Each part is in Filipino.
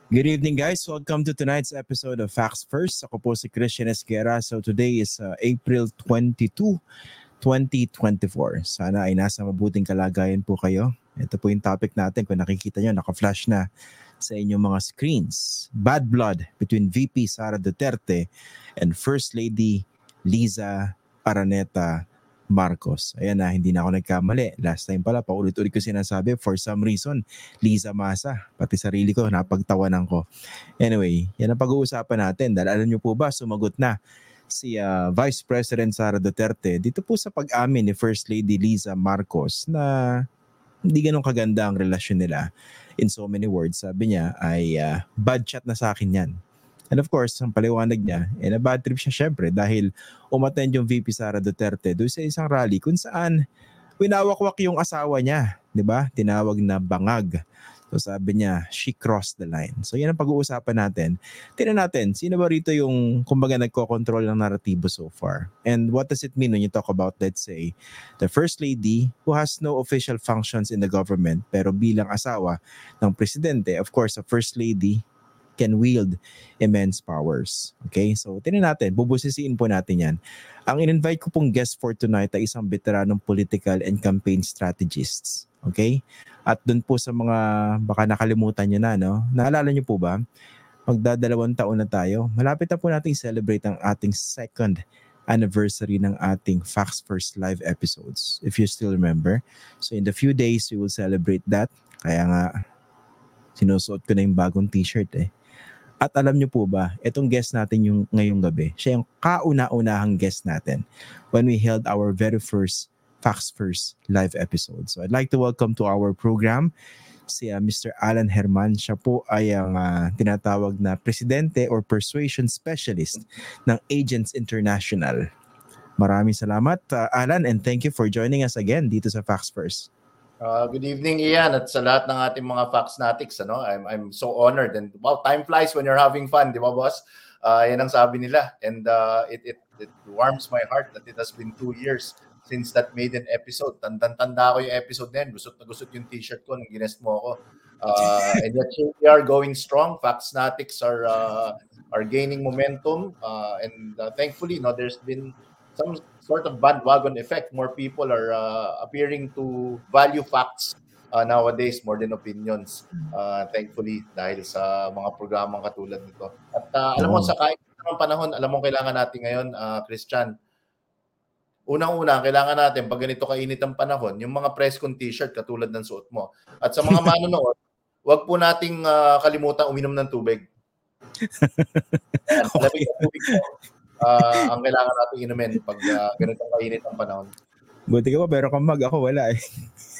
Good evening, guys. Welcome to tonight's episode of Facts First. Ako po si Christian Esguerra. So today is April 22, 2024. Sana ay nasa mabuting kalagayan po kayo. Ito po yung topic natin. Kung nakikita nyo, naka-flash na sa inyong mga screens. Bad blood between VP Sara Duterte and First Lady Liza Araneta Marcos. Ayan na, hindi na ako nagkamali. Last time pala, paulit-ulit ko sinasabi, for some reason, Liza Masa. Pati sarili ko, napagtawanan ko. Anyway, yan ang pag-uusapan natin. Dahil alam niyo po ba, sumagot na si Vice President Sara Duterte dito po sa pag-amin ni First Lady Liza Marcos na hindi ganun kaganda ang relasyon nila. In so many words, sabi niya ay bad chat na sa akin yan. And of course, ang paliwanag niya, na bad trip siya syempre dahil umattend yung VP Sara Duterte doon sa isang rally kung saan winawakwak yung asawa niya, di ba? Tinawag na bangag. So sabi niya, she crossed the line. So yan ang pag-uusapan natin. Tingnan natin, sino ba rito yung kumbaga nagko-control ng naratibo so far? And what does it mean when you talk about, let's say, the First Lady who has no official functions in the government pero bilang asawa ng presidente, of course, a First Lady can wield immense powers. Okay? So, tingnan natin. Bubusisiin po natin yan. Ang in-invite ko pong guest for tonight ay isang veteranong political and campaign strategists. Okay? At dun po sa mga baka nakalimutan nyo na, no? Naalala nyo po ba? Magdadalawang taon na tayo. Malapit na po natin celebrate ang ating second anniversary ng ating Facts First live episodes. If you still remember. So, in the few days, we will celebrate that. Kaya nga, sinusuot ko na yung bagong t-shirt eh. At alam niyo po ba, itong guest natin yung ngayong gabi, siya yung kauna-unahang guest natin when we held our very first Facts First live episode. So I'd like to welcome to our program si Mr. Alan Herman. Siya po ay ang tinatawag na presidente or persuasion specialist ng Agents International. Maraming salamat, Alan, and thank you for joining us again dito sa Facts First. Good evening, Ian, at sa lahat ng ating mga Factsnatics. I'm so honored, and wow, time flies when you're having fun, di ba, boss? Yan ang sabi nila, and it warms my heart that it has been 2 years since that maiden episode. Tanda ko yung episode na yun. Gusot na gusot yung t-shirt ko nung ginest mo ako. And yet we are going strong. Factsnatics are gaining momentum, and thankfully, there's been some sort of bandwagon effect. More people are appearing to value facts nowadays more than opinions. Thankfully, dahil sa mga programang katulad nito. At alam mo, sa kahit anong panahon, alam mo kailangan natin ngayon, Christian, unang-una, kailangan natin, pag ganito kainit ang panahon, yung mga press con t-shirt katulad ng suot mo. At sa mga manonood, wag po nating kalimutan uminom ng tubig. Lamig ng tubig po. Ang kailangan natin inumin pag ganitong kainit ang panahon. Buti ka pa, pero kamag ako wala eh.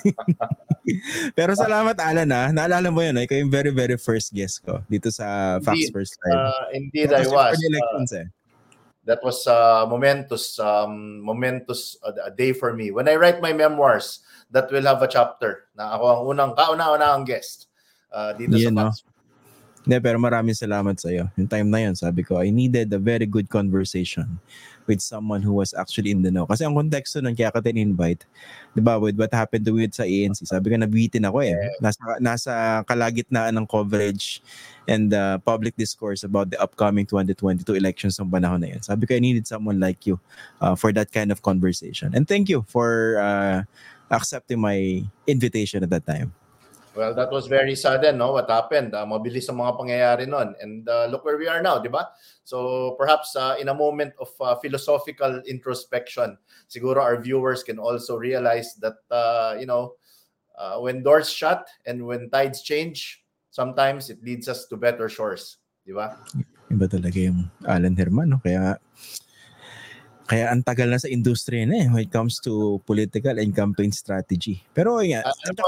Pero salamat, Alan, ha. Naalala mo yun, ikaw yung very, very first guest ko dito sa Facts First Live. Indeed, I was. That was momentous day for me. When I write my memoirs, that will have a chapter na ako ang kauna-unahang guest dito sa Facts First. Hindi, pero maraming salamat sa iyo. Yung time na yun, sabi ko, I needed a very good conversation with someone who was actually in the know. Kasi ang konteksto nun, kaya ka tin-invite, di ba, with what happened to me sa ANC, sabi ko, nabitin ako eh. Nasa kalagitnaan ng coverage and public discourse about the upcoming 2022 elections ng panahon na yun. Sabi ko, I needed someone like you for that kind of conversation. And thank you for accepting my invitation at that time. Well, that was very sudden, no? What happened? Mabilis ang mga pangyayari nun. And look where we are now, di ba? So perhaps in a moment of philosophical introspection, siguro our viewers can also realize that, when doors shut and when tides change, sometimes it leads us to better shores, di ba? Iba talaga yung Alan Herman, no? Kaya ang tagal na sa industriya na eh when it comes to political and campaign strategy. Pero yan,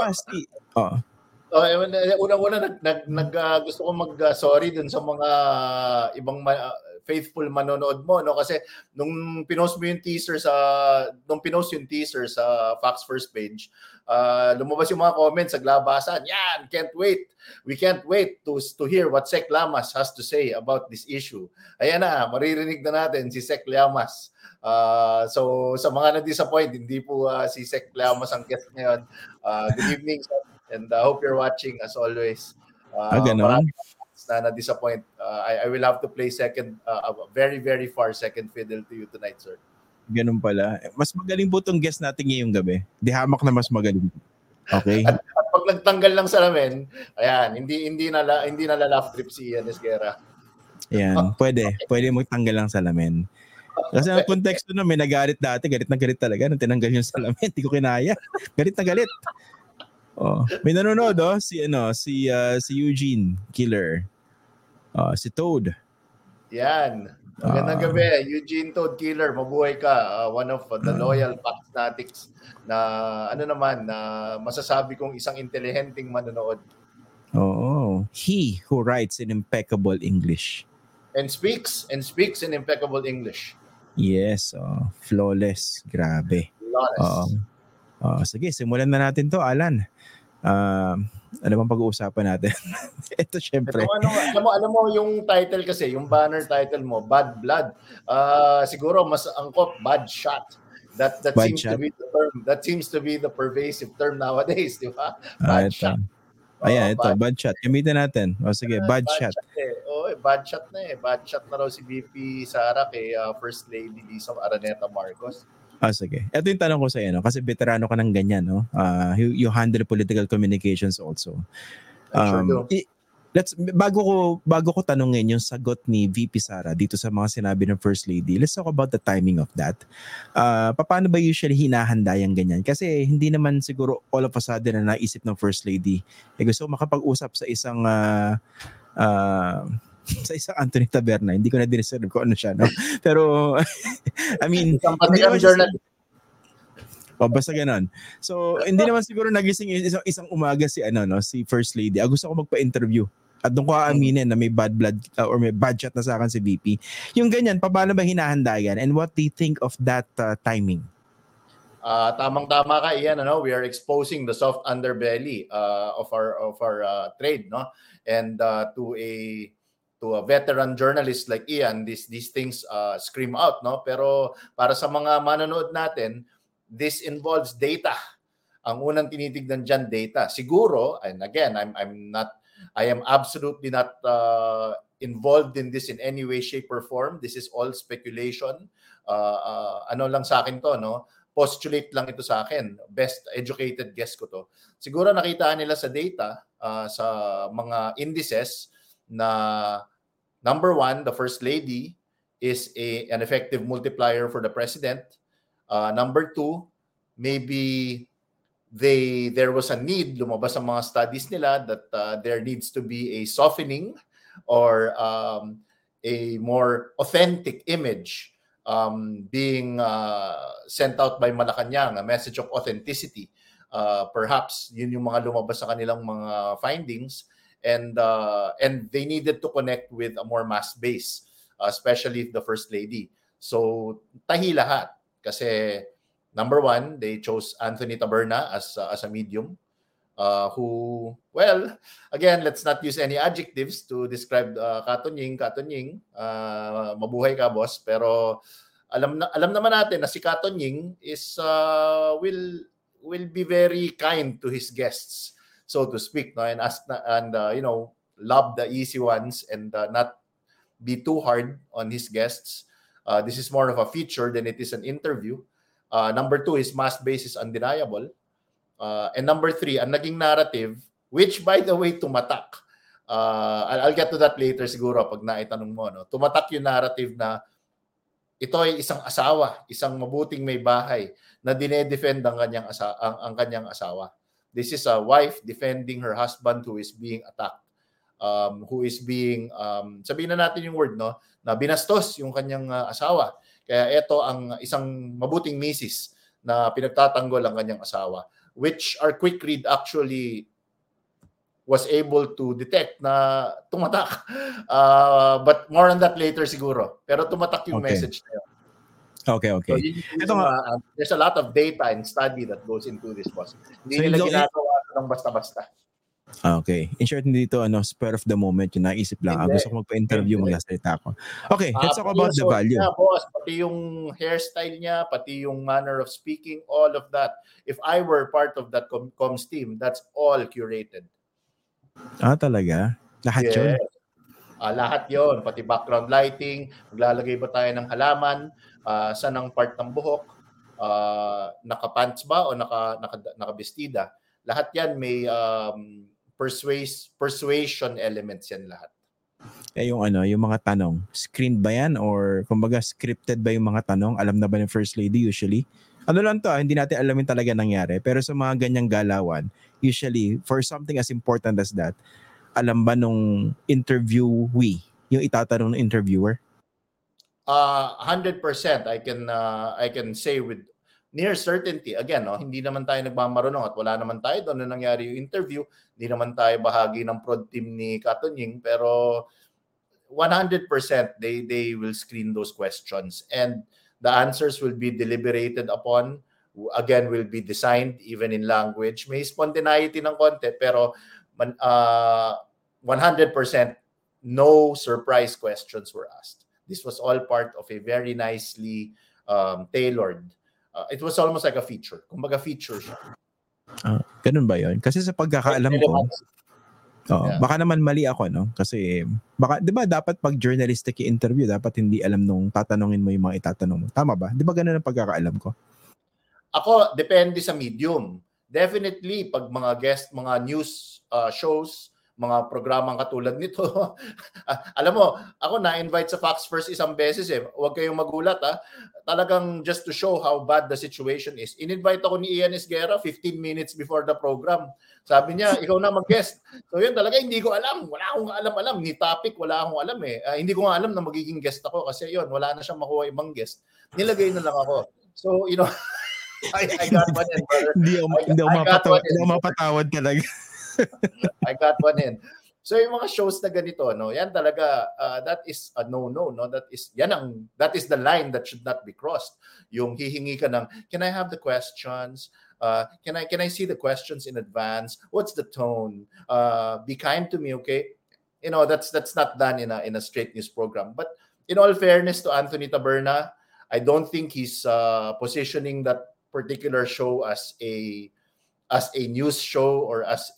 Una-una gusto ko sorry dun sa mga ibang faithful manonood mo, no, kasi nung pinost yung teaser sa Facts First page, lumabas yung mga comments sa glabasan. Yan, we can't wait to hear what Sec Lamas has to say about this issue. Ayan na, maririnig na natin si Sec Lamas. So sa mga na-disappoint, hindi po si Sec Lamas ang guest ngayon. Good evening, and hope you're watching as always. Ganon. na na-disappoint. I will have to play second, very, very far second fiddle to you tonight, sir. Ganun pala. Mas magaling po itong guest natin ngayong gabi. Di hamak na mas magaling. Okay? At pag nagtanggal ng salamin, ayan, hindi na laugh trip si Ian Esguerra. Ayan, pwede mo tanggal ang salamin. Kasi ang konteksto na may nagalit dati, galit na galit talaga nung tinanggal yung salamin, hindi ko kinaya. Galit na galit. Oh, may nanonood si Eugene Killer. Si Toad. Yan. Magandang gabi, Eugene Toad Killer, mabuhay ka. One of the loyal Paxnatics na na masasabi kong isang intelihenteng manonood. Oo. He who writes in impeccable English. And speaks in impeccable English. Yes, flawless. Grabe. Flawless. Sige, simulan na natin to, Alan. Ano bang pag-uusapan natin? Ito syempre. Alam mo yung title kasi, yung banner title mo, Bad Blood. Siguro mas angkop, Bad Shot. That bad seems shot. To be the term. That seems to be the pervasive term nowadays, di ba? Bad shot. Ayan, ito, bad shot. Gamitin natin. Sige, bad shot. Bad shot na eh. Bad shot na raw si VP Sara kay First Lady Lisa Araneta Marcos. Sige. Ito yung tanong ko sa iyo, kasi veterano ka ng ganyan, no? You handle political communications also. Sure do. Bago ko tanungin yung sagot ni VP Sara dito sa mga sinabi ng First Lady, let's talk about the timing of that. Paano ba usually hinahanda yung ganyan? Kasi hindi naman siguro all of a sudden na naisip ng First Lady. Gusto ko makapag-usap sa isang Anthony Taberna. Hindi ko na din-reserve ko ano siya, no? Pero, I mean, basta ganon. So, hindi naman siguro nagising isang umaga si First Lady. Gusto ko magpa-interview. At doon ko aaminin na may bad blood or may bad shot na sa akin si VP. Yung ganyan, paano ba hinahanda yan? And what do you think of that timing? Tamang-tama ka, Ian. We are exposing the soft underbelly of our trade, no? And to a veteran journalist like Ian, these things scream out, no? Pero para sa mga manonood natin, this involves data. Ang unang tinitignan diyan, data. Siguro, and again, I am absolutely not involved in this in any way, shape, or form. This is all speculation. Ano lang sa akin to, no? Postulate lang ito sa akin. Best educated guess ko to. Siguro nakita nila sa data, sa mga indices, na number one, the First Lady is an effective multiplier for the president. Number two, maybe there was a need, lumabas ang mga studies nila that there needs to be a softening or a more authentic image being sent out by Malacanang, a message of authenticity. Perhaps yun yung mga lumabas sa kanilang mga findings. And they needed to connect with a more mass base, especially the First Lady. So, tahi lahat. Kasi, number one, they chose Anthony Taberna as a medium who, well, again, let's not use any adjectives to describe Katonying. Mabuhay ka, boss. Pero, alam naman natin na si Katonying is will be very kind to his guests, so to speak, no? And lob the easy ones and not be too hard on his guests. This is more of a feature than it is an interview. Number two, his mass base is undeniable. And number three, ang naging narrative, which by the way, tumatak. I'll get to that later siguro pag naitanong mo, no? Tumatak yung narrative na ito ay isang asawa, isang mabuting may bahay na dinedefend ang kanyang asawa. This is a wife defending her husband who is being attacked. Who is being, sabihin na natin yung word, no? Na binastos yung kanyang asawa. Kaya ito ang isang mabuting misis na pinagtatanggol ang kanyang asawa. Which our quick read actually was able to detect na tumatak. But more on that later siguro. Pero tumatak yung message na yun. Okay. So, there's a lot of data and study that goes into this boss. Hindi nila ginagawa ng basta-basta. Okay. In short, dito, spur of the moment, yung naisip lang. Gusto ko magpa-interview, magsasalita ako. Okay, let's talk about the value. Niya, boss, pati yung hairstyle niya, pati yung manner of speaking, all of that. If I were part of that comms team, that's all curated. Talaga? Lahat yun? Lahat yon, pati background lighting, maglalagay ba tayo ng halaman, saan ang part ng buhok, naka-pants ba o naka-bestida. Lahat yan may persuasion elements yan lahat. Yung mga tanong, screened ba yan or kumbaga scripted ba yung mga tanong? Alam na ba ng First Lady usually? Ano lang to, hindi natin alamin talaga nangyari. Pero sa mga ganyang galawan, usually, for something as important as that, alam ba nung interviewee, yung itatanong ng interviewer? 100% I can say with near certainty. Again, no, hindi naman tayo nagmamarunong at wala naman tayo doon na nangyari yung interview. Hindi naman tayo bahagi ng prod team ni Katunying, pero 100% they will screen those questions and the answers will be deliberated upon. Again, will be designed even in language. May spontaneity ng konti, pero 100% no surprise questions were asked. This was all part of a very nicely tailored. It was almost like a feature. Kumbaga feature siya. Ganun ba yun? Kasi sa pagkakaalam ko, baka naman mali ako, no? Kasi, baka, di ba dapat pag journalistic interview, dapat hindi alam nung tatanungin mo yung mga itatanong mo. Tama ba? Di ba ganun ang pagkakaalam ko? Ako, depende sa medium. Definitely, pag mga guest, mga news shows, mga programang katulad nito. Alam mo, ako na-invite sa Fox First isang beses eh. Huwag kayong magulat ha. Talagang just to show how bad the situation is. In-invite ako ni Ian Esguerra 15 minutes before the program. Sabi niya, ikaw na mag-guest. So yun talaga, hindi ko alam. Wala akong alam. Ni topic, wala akong alam eh. Hindi ko nga alam na magiging guest ako kasi yun, wala na siyang makuha ibang guest. Nilagay na lang ako. So, you know, I got one in, brother. Hindi ako mapatawad talaga. I got one in. So yung mga shows na ganito, no, yan talaga that is a no-no, no. That is the line that should not be crossed. Yung hihingi ka ng, can I have the questions? Can I see the questions in advance? What's the tone? Be kind to me, okay? You know, that's not done in a straight news program. But in all fairness to Anthony Taberna, I don't think he's positioning that particular show as a news show or as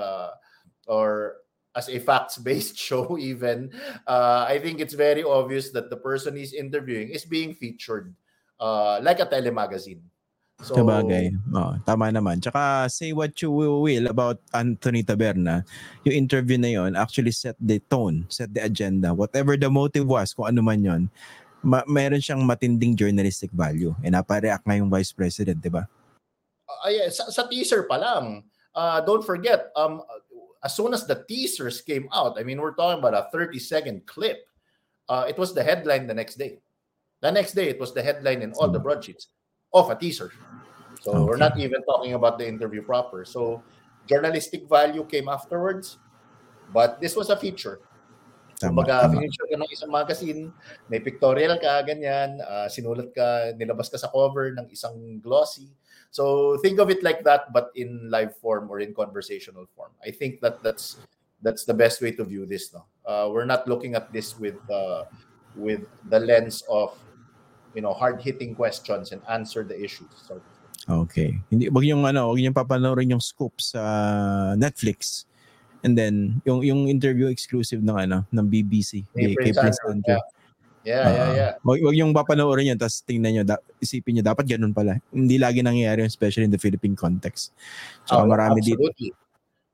a facts-based show even. I think it's very obvious that the person he's interviewing is being featured like a telemagazine. So, sabagay. Tama naman. Tsaka say what you will about Anthony Taberna, yung interview na yon actually set the tone, set the agenda. Whatever the motive was, kung ano man yon, mayroon siyang matinding journalistic value. E napareact nga yung Vice President, di ba? Sa teaser pa lang, don't forget, as soon as the teasers came out, I mean, we're talking about a 30-second clip. It was the headline the next day. The next day, it was the headline in all the broadsheets of a teaser. So okay. We're not even talking about the interview proper. So journalistic value came afterwards, but this was a feature. Kumbaga, feature ka ng isang magazine, may pictorial ka, ganyan, sinulat ka, nilabas ka sa cover ng isang glossy. So think of it like that, but in live form or in conversational form. I think that's the best way to view this. No, we're not looking at this with the lens of, you know, hard-hitting questions and answer the issues. So, okay, wag yung papanoorin yung scoop sa Netflix, and then yung interview exclusive ng BBC kay Prince Andrew. Yeah. Wag yung papanoorin yan, tapos tingnan nyo, isipin nyo, dapat ganun pala. Hindi lagi nangyayari, especially in the Philippine context. So, marami absolutely. Dito.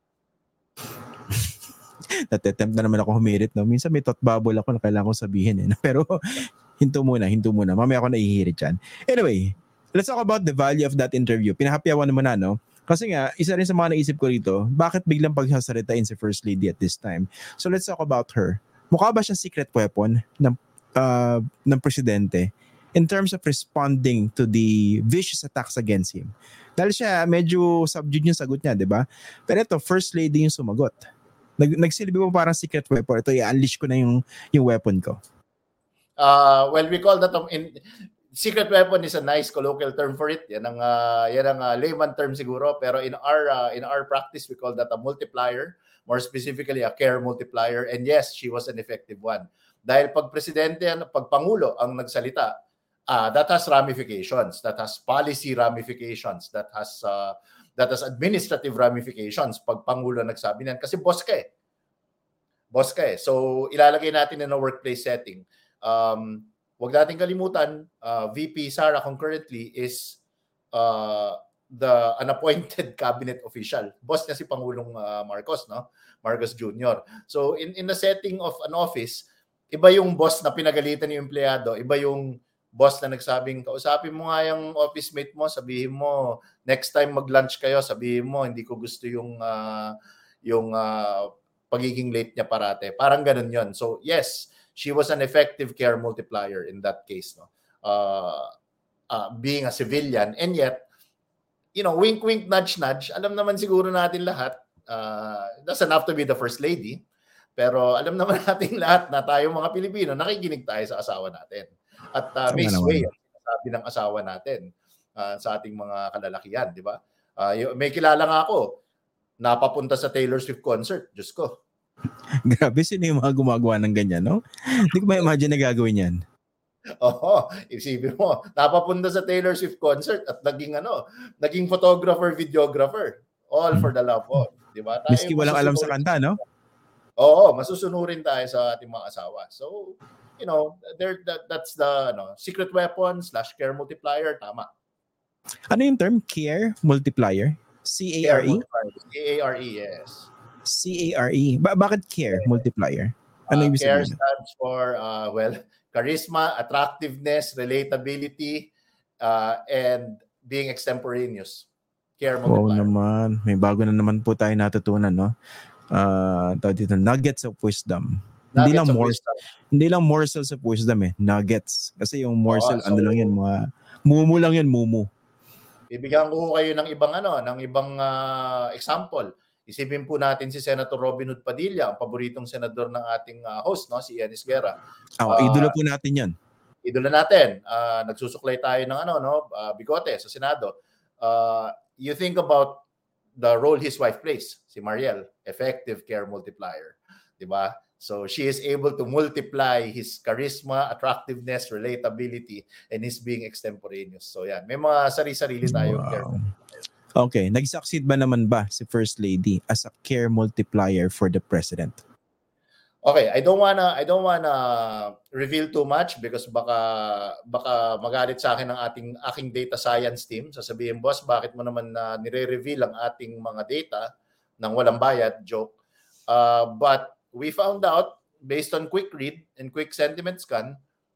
Natatempt na naman ako humirit. No? Minsan may thought bubble ako na kailangan kong sabihin. Eh. Pero, hinto muna. Mamaya ako naihirit yan. Anyway, let's talk about the value of that interview. Pinahapyawan naman na, no? Kasi nga, isa rin sa mga naisip ko rito, bakit biglang pagsasalitain si First Lady at this time? So, let's talk about her. Mukha ba siyang secret weapon ng presidente in terms of responding to the vicious attacks against him? Dahil siya, medyo subdued yung sagot niya, di ba? Pero ito, First Lady yung sumagot. Nagsilbi mo parang secret weapon. Ito, i-unleash ko na yung weapon ko. Well, we call that secret weapon is a nice colloquial term for it. Yan ang layman term siguro. Pero in our practice, we call that a multiplier. More specifically, a care multiplier. And yes, she was an effective one. Dahil pag presidente, pag pangulo ang nagsalita, that has ramifications, that has policy ramifications, that has administrative ramifications pag pangulo nagsabi niyan. Kasi boss ka eh. boss ka eh. So, ilalagay natin in a workplace setting. Huwag natin kalimutan, VP Sara concurrently is the unappointed cabinet official. Boss niya si Pangulong Marcos, no? Marcos Jr. So, in the setting of an office, iba yung boss na pinagalitan yung empleyado, iba yung boss na nagsabing, kausapin mo nga yung office mate mo, sabihin mo, next time mag-lunch kayo, sabihin mo, hindi ko gusto yung pagiging late niya parate. Parang ganun yon. So, yes, she was an effective care multiplier in that case, no? Being a civilian, and yet, wink, wink, nudge, nudge, alam naman siguro natin lahat, doesn't have to be the first lady, pero alam naman natin lahat na tayo mga Pilipino, nakikinig tayo sa asawa natin. At may sway ang sinasabi ng asawa natin sa ating mga kalalakihan, di ba? May kilala nga ako, napapunta sa Taylor Swift concert, Diyos ko. Grabe, sino yung mga gumagawa ng ganyan, no? Hindi ko ma-imagine na gagawin yan. Oo, isipin mo, napapunta sa Taylor Swift concert at naging photographer, videographer, all for the love of, di ba? Miski walang alam sa kanta, no? Oo, masusunurin tayo sa ating mga asawa. So, that's the secret weapon / care multiplier, tama. Ano yung term? Care multiplier? C-A-R-E? C-A-R-E, yes. C-A-R-E. Bakit care multiplier? Ano ibig care sabihin? Stands for, charisma, attractiveness, relatability, and being extemporaneous. Care multiplier. Oo naman. May bago na naman po tayo natutunan, no? Dito, nuggets of wisdom. Hindi lang morsels of wisdom eh. Nuggets. Kasi yung morsel, lang yan, mga mumu lang yan, mumu. Bibigyan ko kayo ng ibang example. Isipin po natin si Senator Robin Hood Padilla, ang paboritong senador ng ating host, no, si Ian Esguerra. Idolo po natin 'yan. Idolo natin. Nagsusuklay tayo ng bigote sa Senado. You think about the role his wife plays, si Mariel, effective care multiplier, 'di ba? So she is able to multiply his charisma, attractiveness, relatability, and his being extemporaneous. So yan, may mga sari-sarili tayo. Wow. Okay, nag-succeed ba naman ba si First Lady as a care multiplier for the president? Okay, I don't wanna reveal too much because baka magalit sa akin ng aking data science team. Sasabihin, boss, bakit mo naman nire-reveal ang ating mga data ng walang bayad? Joke. But we found out, based on quick read and quick sentiment scan,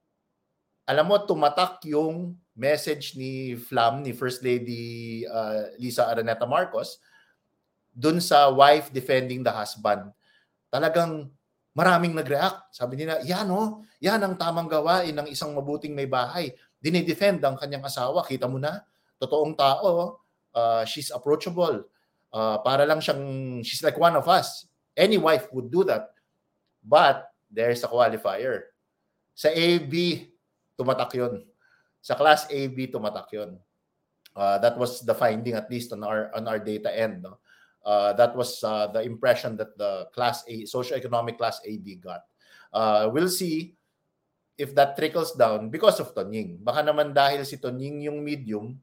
alam mo, tumatak yung message ni First Lady Lisa Araneta Marcos, dun sa wife defending the husband. Talagang maraming nag-react. Sabi nila, yan ang tamang gawain ng isang mabuting may bahay. Dinidefend ang kanyang asawa. Kita mo na, totoong tao. She's approachable. Para lang she's like one of us. Any wife would do that. But there's a qualifier. Sa AB, tumatak yun. Sa Class AB, tumatak yun. That was the finding, at least on our data end. No? That was the impression that the Class A, socioeconomic Class AB got. We'll see if that trickles down because of Tonying. Baka naman dahil si Tonying yung medium,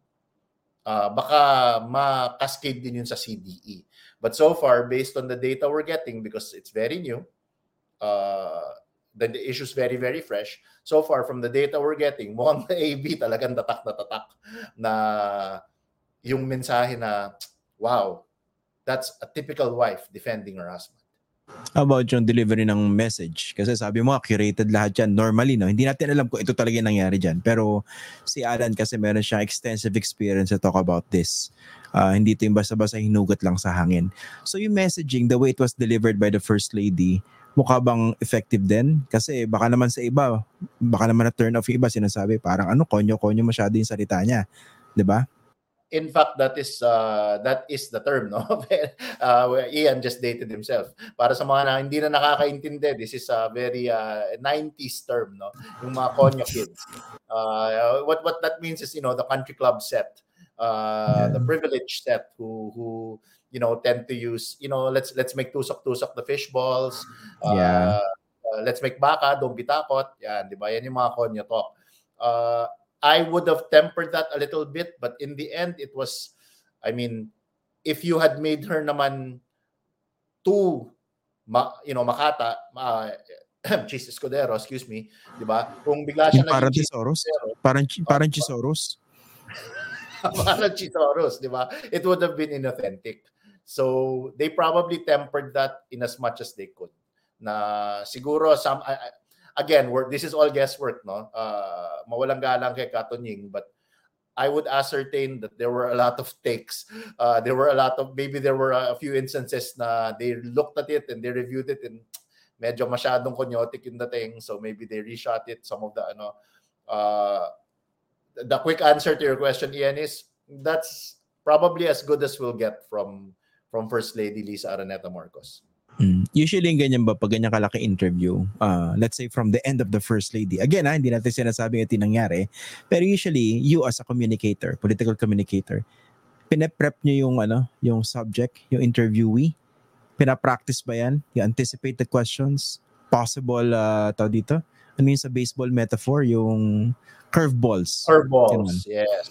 baka ma-cascade din yun sa CDE. But so far, based on the data we're getting, because it's very new, the issue is very, very fresh. So far, from the data we're getting, mukhang AB talagang tatak na yung mensahe na, wow, that's a typical wife defending her husband. How about yung delivery ng message? Kasi sabi mo, curated lahat yan. Normally, no? Hindi natin alam kung ito talaga yung nangyari dyan. Pero si Alan kasi meron siyang extensive experience to talk about this. Hindi ito yung basta-basta hinugot lang sa hangin. So yung messaging, the way it was delivered by the First Lady, mukha bang effective din? Kasi baka naman sa iba, baka naman na turn off yung iba, sinasabi parang konyo-konyo masyado yung salita niya. Diba? In fact, that is the term, no? Ian just dated himself. Para sa mga hindi na nakakaintindi, this is a very 90s term, no? Yung mga konyo kids. What that means is, the country club set, the privileged set who tend to use, let's make tusok-tusok the fish balls. Let's make baka, don't be takot. Yan, di ba? Yan yung mga konyo talk. I would have tempered that a little bit, but in the end, it was, if you had made her naman too Makata, Cheese Escudero, excuse me, di ba? Kung bigla siya parang naging Chisoros, parang Chisoros. Parang Chisoros, di ba? It would have been inauthentic. So they probably tempered that in as much as they could. Na siguro again, this is all guesswork, no? Mawalang galang kay Katunying, but I would ascertain that there were a lot of takes. There were a few instances na they looked at it and they reviewed it and medyo masyadong konyotic yung dating. So maybe they reshot it. Some of the quick answer to your question, Ian, is that's probably as good as we'll get from First Lady Lisa Araneta Marcos. Usually, ganyan ba, pag ganyan kalaki interview, let's say from the end of the First Lady, again, hindi natin sinasabing ito nangyari, pero usually, you as a communicator, political communicator, pinaprep nyo yung subject, yung interviewee, pinapractice ba yan? You anticipate the questions, possible, dito, ano yung sa baseball metaphor, yung curveballs. Yes.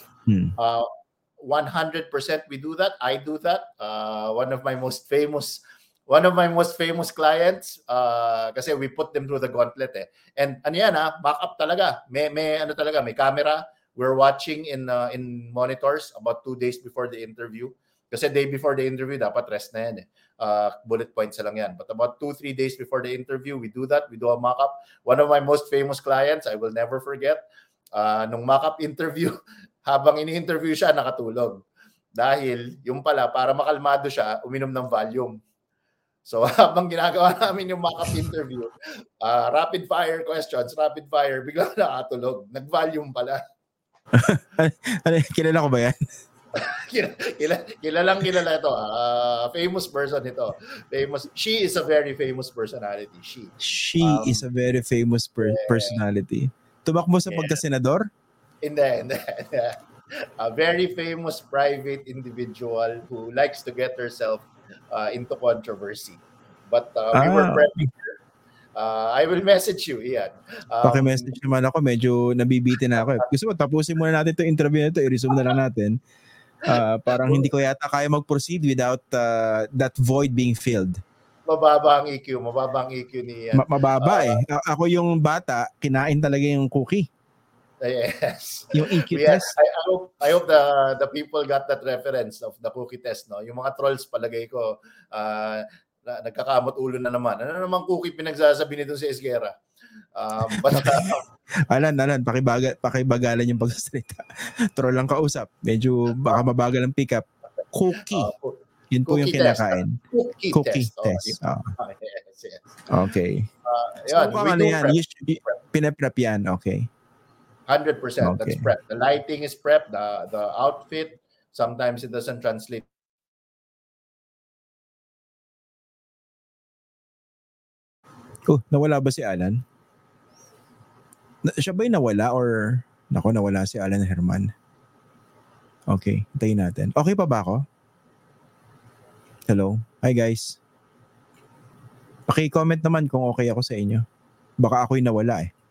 100% we do that. I do that. One of my most famous clients, kasi we put them through the gauntlet eh. And back up talaga. May camera. We're watching in monitors about 2 days before the interview. Kasi day before the interview, dapat rest na yan eh. Bullet points lang yan. But about 2-3 days before the interview, we do that. We do a mock-up. One of my most famous clients, I will never forget, nung mock-up interview, habang ini-interview siya, nakatulog. Dahil, yung pala, para makalmado siya, uminom ng Valium. So habang ginagawa namin yung mock-up interview, rapid fire questions, biglang nakatulog. Nag-volume pala. Kilala ko ba yan? Kilalang kilala ito. Famous person ito. She is a very famous personality. She is a very famous personality. Tumakbo sa pagka-senador? Hindi. A very famous private individual who likes to get herself into controversy. But we were prepping her. I will message you, Ian. Paki-message naman ako. Medyo nabibitin na ako. Gusto mo, tapusin muna natin itong interview na ito. I-resume na lang natin. Parang hindi ko yata kaya mag-proceed without that void being filled. Mababa ang EQ ni Ian. Mababa eh. Ako yung bata, kinain talaga yung cookie. Yes. Yung EQ test. I hope the people got that reference of the cookie test, no? Yung mga trolls palagay ko nagkakamot ulo na naman. Ano naman cookie pinagsasabi nito si Esguerra? Alan, pakibagalan yung pagsasalita. Troll lang kausap. Medyo baka mabagal ang pick up. Cookie. Yun po yung kinakain. Cookie test. Yes. Okay. So kung ano yan, pinaprep yan. Okay. 100%. Okay. That's prep. The lighting is prep. The outfit, sometimes it doesn't translate. Nawala ba si Alan? Siya ba'y nawala or nawala si Alan Herman? Okay, hintayin natin. Okay pa ba ako? Hello? Hi guys. Paki-comment naman kung okay ako sa inyo. Baka ako'y nawala eh.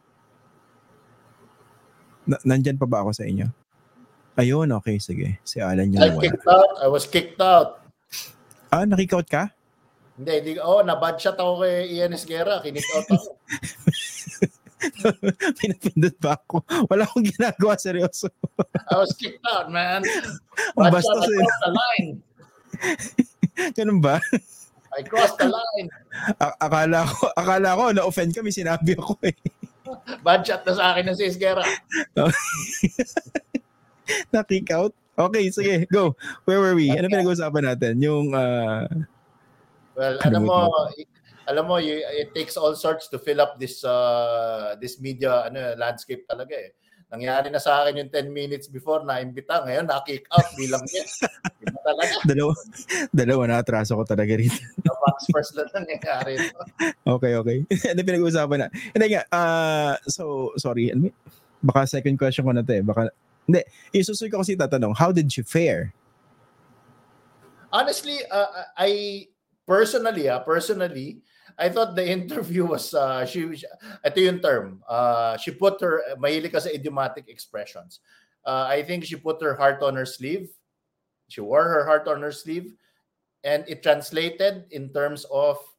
Nandyan pa ba ako sa inyo? Ayun, okay, sige. Si Alan yung nawala. I was kicked out. Nakikout ka? Hindi. Na-bad shot ako kay Ian Esguerra. Kinick out ako. Pinapindot ba ako? Wala akong ginagawa, seryoso. I was kicked out, man. Basta I crossed the line. Ganun ba? I crossed the line. Akala ko, na-offend kami, sinabi ako eh. Bad shot na sa akin ng si Esguerra. Na-kick out? Okay, sige, go. Where were we? Ano pinag-uusapan natin? Yung... well, alam mo, it takes all sorts to fill up this media landscape talaga eh. Nangyari na sa akin yung 10 minutes before na imbita, ngayon na-kick out bilang guest. Iba talaga. Dalawa na atraso ko talaga rito. The box first na nangyari. Okay. Ano pinag-uusapan na? Hindi nga, so, sorry. Baka second question ko na ito eh. Hindi, isusunod ko kasi tatanong, how did you fare? Honestly, I personally, I thought the interview was, ito yung term, she put her, mahilig ka sa idiomatic expressions. I think she put her heart on her sleeve. She wore her heart on her sleeve. And it translated in terms of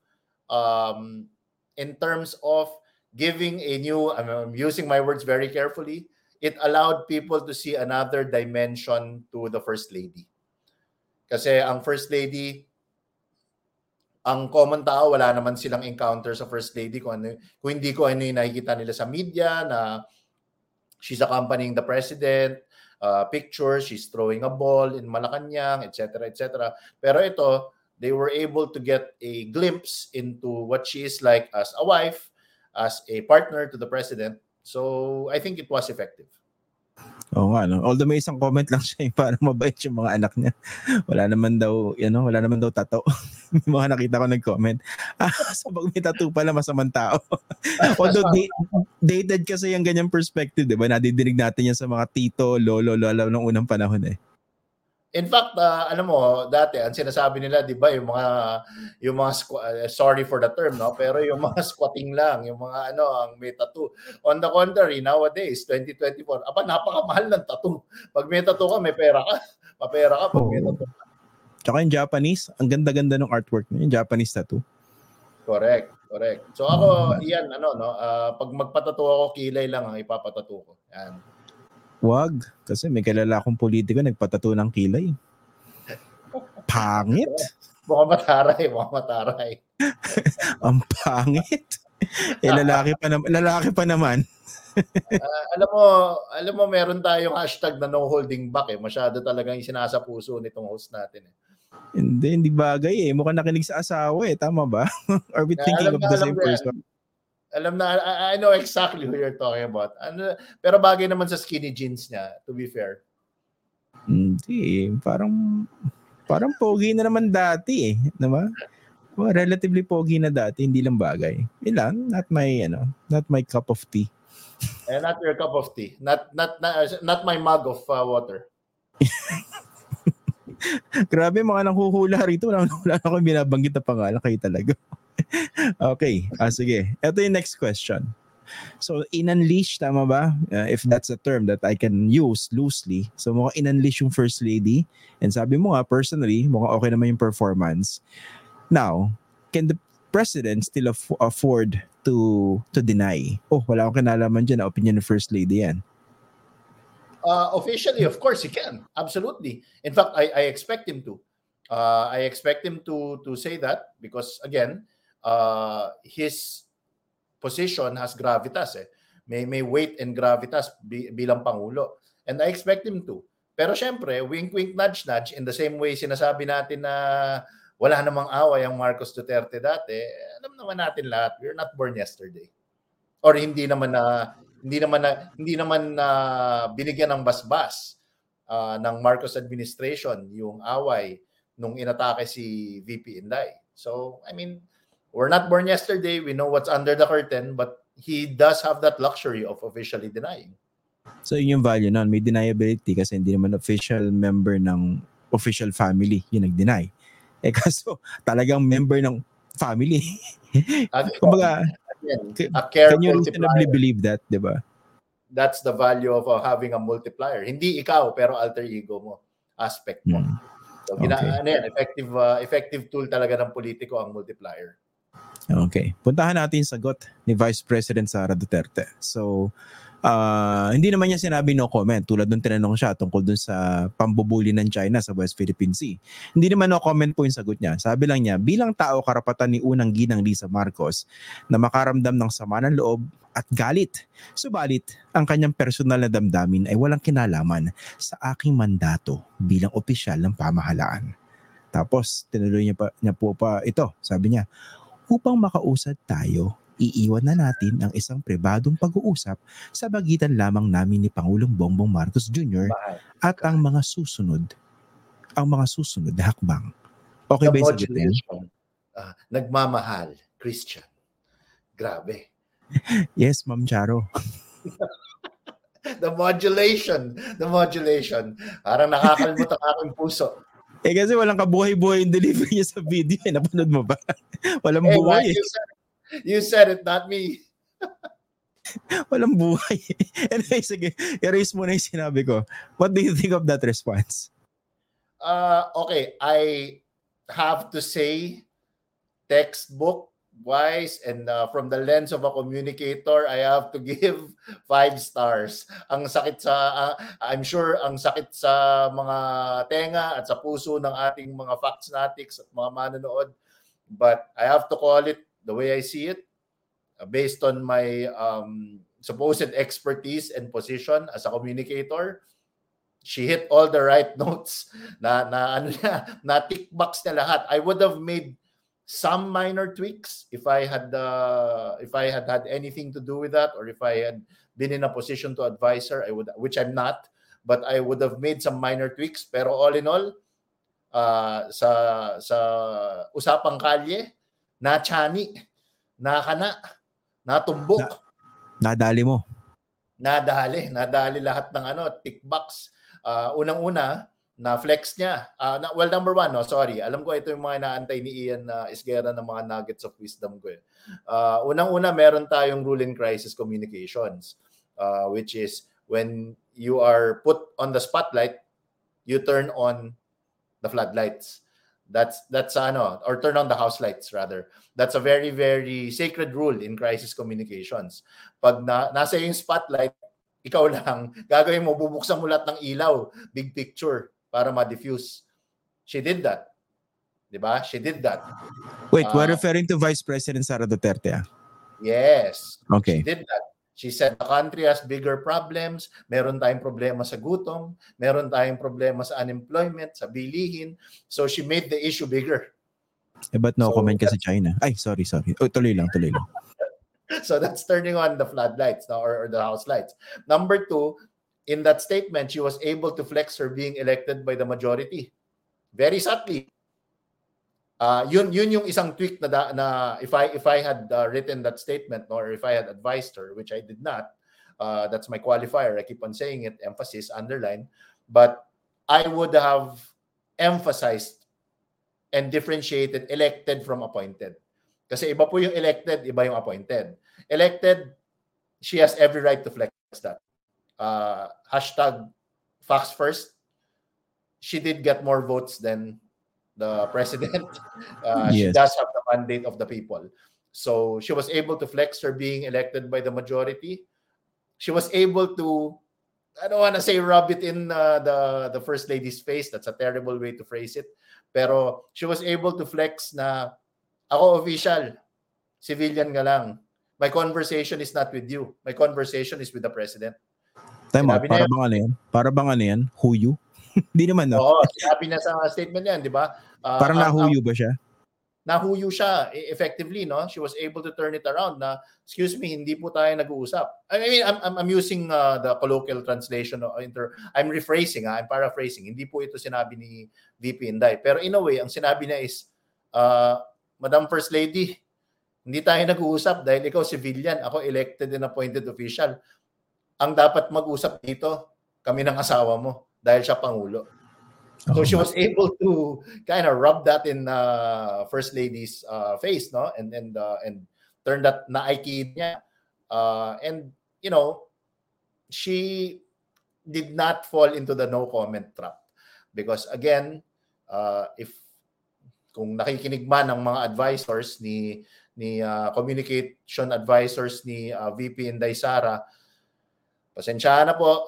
in terms of giving a new, I'm using my words very carefully, it allowed people to see another dimension to the First Lady. Kasi ang First Lady, ang common tao, wala naman silang encounter sa First Lady kung hindi ko ano yung nakikita nila sa media na she's accompanying the president, pictures, she's throwing a ball in Malacanang, etc., etc. Pero ito, they were able to get a glimpse into what she is like as a wife, as a partner to the president. So, I think it was effective. Oo nga, no? Although may isang comment lang siya para mabait yung mga anak niya. Wala naman daw tato. May mga nakita ko nag-comment. So pag may tattoo pala, masamang tao. Although dated kasi yung ganyang perspective, di ba? Nadidinig natin yan sa mga tito, lolo, lola ng unang panahon eh. In fact, alam mo, dati ang sinasabi nila, 'di ba, yung mga sorry for the term, no, pero yung mga squatting lang, yung mga ang may tattoo. On the contrary, nowadays 2024, napakamahal ng tattoo. Pag may tattoo ka, may pera ka. Mapera ka pag may tattoo ka. Tsaka yung Japanese, ang ganda-ganda ng artwork niya, yung Japanese tattoo. Correct. So ako, iyan pag magpatattoo ako, kilay lang ang ipapatattoo ko. Yan. Wag, kasi may kilala akong politiko nagpatato ng kilay. Pangit. Mukhang mataray. Ang pangit. Lalaki pa naman. Alam mo meron tayong hashtag na no holding back eh. Masyado talagang isinasapuso nitong host natin eh. Hindi bagay eh. Mukhang nakinig sa asawa eh. Tama ba? Are we thinking of the same person? Alam na, I know exactly who you're talking about. Pero bagay naman sa skinny jeans niya, to be fair. Hindi. Parang pogi na naman dati eh. Diba? Relatively pogi na dati, hindi lang bagay. Ilan? Not my cup of tea. Not your cup of tea. Not my mug of water. Grabe, mga nanghuhula rito. Wala na akong binabanggit na pangalan kayo talaga. Okay, sige. Ito yung next question. So, in-unleash, tama ba? If that's a term that I can use loosely. So, mukhang in-unleash yung First Lady. And sabi mo nga, personally, mukhang okay naman yung performance. Now, can the President still afford to deny? Wala akong kinalaman dyan na opinion ng First Lady yan. Officially, of course, he can. Absolutely. In fact, I expect him to. I expect him to say that because, again, his position has gravitas eh. May weight and gravitas bilang Pangulo. And I expect him to. Pero syempre, wink-wink, nudge-nudge, in the same way sinasabi natin na wala namang away ang Marcos Duterte dati, alam naman natin lahat, we're not born yesterday. Or hindi naman na binigyan ng basbas ng Marcos administration yung away nung inatake si VP Inday. So, I mean, we're not born yesterday. We know what's under the curtain, but he does have that luxury of officially denying. So, yun yung value nun. May deniability kasi hindi naman official member ng official family yung nag-deny. Kaso, talagang member ng family. Kumbaga, can you reasonably believe that, di ba? That's the value of having a multiplier. Hindi ikaw, pero alter ego mo. Aspect mo. So, effective tool talaga ng politiko ang multiplier. Okay. Puntahan natin yung sagot ni Vice President Sara Duterte. So, hindi naman niya sinabi no comment tulad nung tinanong siya tungkol dun sa pambubuli ng China sa West Philippine Sea. Hindi naman no comment po yung sagot niya. Sabi lang niya, bilang tao karapatan ni unang ginang Lisa Marcos na makaramdam ng sama ng loob at galit. Subalit, ang kanyang personal na damdamin ay walang kinalaman sa aking mandato bilang opisyal ng pamahalaan. Tapos, tinuloy niya po ito. Sabi niya, upang makausad tayo, iiwan na natin ang isang pribadong pag-uusap sa pagitan lamang namin ni Pangulong Bongbong Marcos Jr. at ang mga susunod na hakbang. Okay ba yung sagot na yan? Nagmamahal, Christian. Grabe. Yes, Ma'am Charo. The modulation. Parang nakakalmot ang aking puso. Kasi walang kabuhay-buhay yung delivery niya sa video. Napanood mo ba? Walang buhay. You said it, not me. Walang buhay. Anyway, sige. Erase mo na yung sinabi ko. What do you think of that response? Okay. I have to say textbook wise and from the lens of a communicator, I have to give 5 stars. Ang sakit sa I'm sure ang sakit sa mga tenga at sa puso ng ating mga Factsnatics at mga manonood, but I have to call it the way I see it based on my supposed expertise and position as a communicator. She hit all the right notes. Na tick box na lahat. I would have made some minor tweaks if I had had anything to do with that, or if I had been in a position to advise her, I would, which I'm not, but I would have made some minor tweaks. Pero all in all, sa usapang kalye, na-chani, nakana, natumbok. Nadali mo. Nadali lahat ng tick box. Unang-una, na-flex niya. Well, number one, alam ko ito yung mga inaantay ni Ian Esguerra ng mga nuggets of wisdom ko. Unang-una, meron tayong rule in crisis communications, which is when you are put on the spotlight, you turn on the floodlights. That's or turn on the house lights rather. That's a very, very sacred rule in crisis communications. Pag nasa yung spotlight, ikaw lang, gagawin mo, bubuksan mo lahat ng ilaw, big picture, para ma-diffuse. She did that. Diba? She did that. Wait, we're referring to Vice President Sara Duterte, Yes. Okay. She did that. She said the country has bigger problems. Meron tayong problema sa gutom. Meron tayong problema sa unemployment, sa bilihin. So she made the issue bigger. But no comment ka sa China. Ay, sorry. Tuloy lang. So that's turning on the floodlights or the house lights. Number two, in that statement, she was able to flex her being elected by the majority. Very subtly. Yun yung isang tweak na if I had written that statement or if I had advised her, which I did not, that's my qualifier. I keep on saying it, emphasis, underline. But I would have emphasized and differentiated elected from appointed. Kasi iba po yung elected, iba yung appointed. Elected, she has every right to flex that. Hashtag facts first. She did get more votes than the president. Yes. She does have the mandate of the people. So she was able to flex her being elected by the majority. She was able to, I don't want to say rub it in the First Lady's face. That's a terrible way to phrase it. Pero she was able to flex na ako official, civilian nga lang. My conversation is not with you. My conversation is with the president. Tama, para bang ano yan? Huyu? Di naman, no? Oo, sinabi na sa statement yan, di ba? Parang nahuyu ba siya? Nahuyu siya effectively, no? She was able to turn it around na, excuse me, hindi po tayo nag-uusap. I mean, I'm using the colloquial translation. I'm rephrasing, I'm paraphrasing. Hindi po ito sinabi ni VP Inday. Pero in a way, ang sinabi niya is, Madam First Lady, hindi tayo nag-uusap dahil ikaw civilian, ako elected and appointed official. Ang dapat mag-usap dito, kami ng asawa mo dahil siya Pangulo. So she was able to kind of rub that in First Lady's face, no? And turn that naikid niya. And, you know, she did not fall into the no comment trap. Because again, kung nakikinig man ng mga advisors ni communication advisors ni VP Inday Sara, pasensya na po.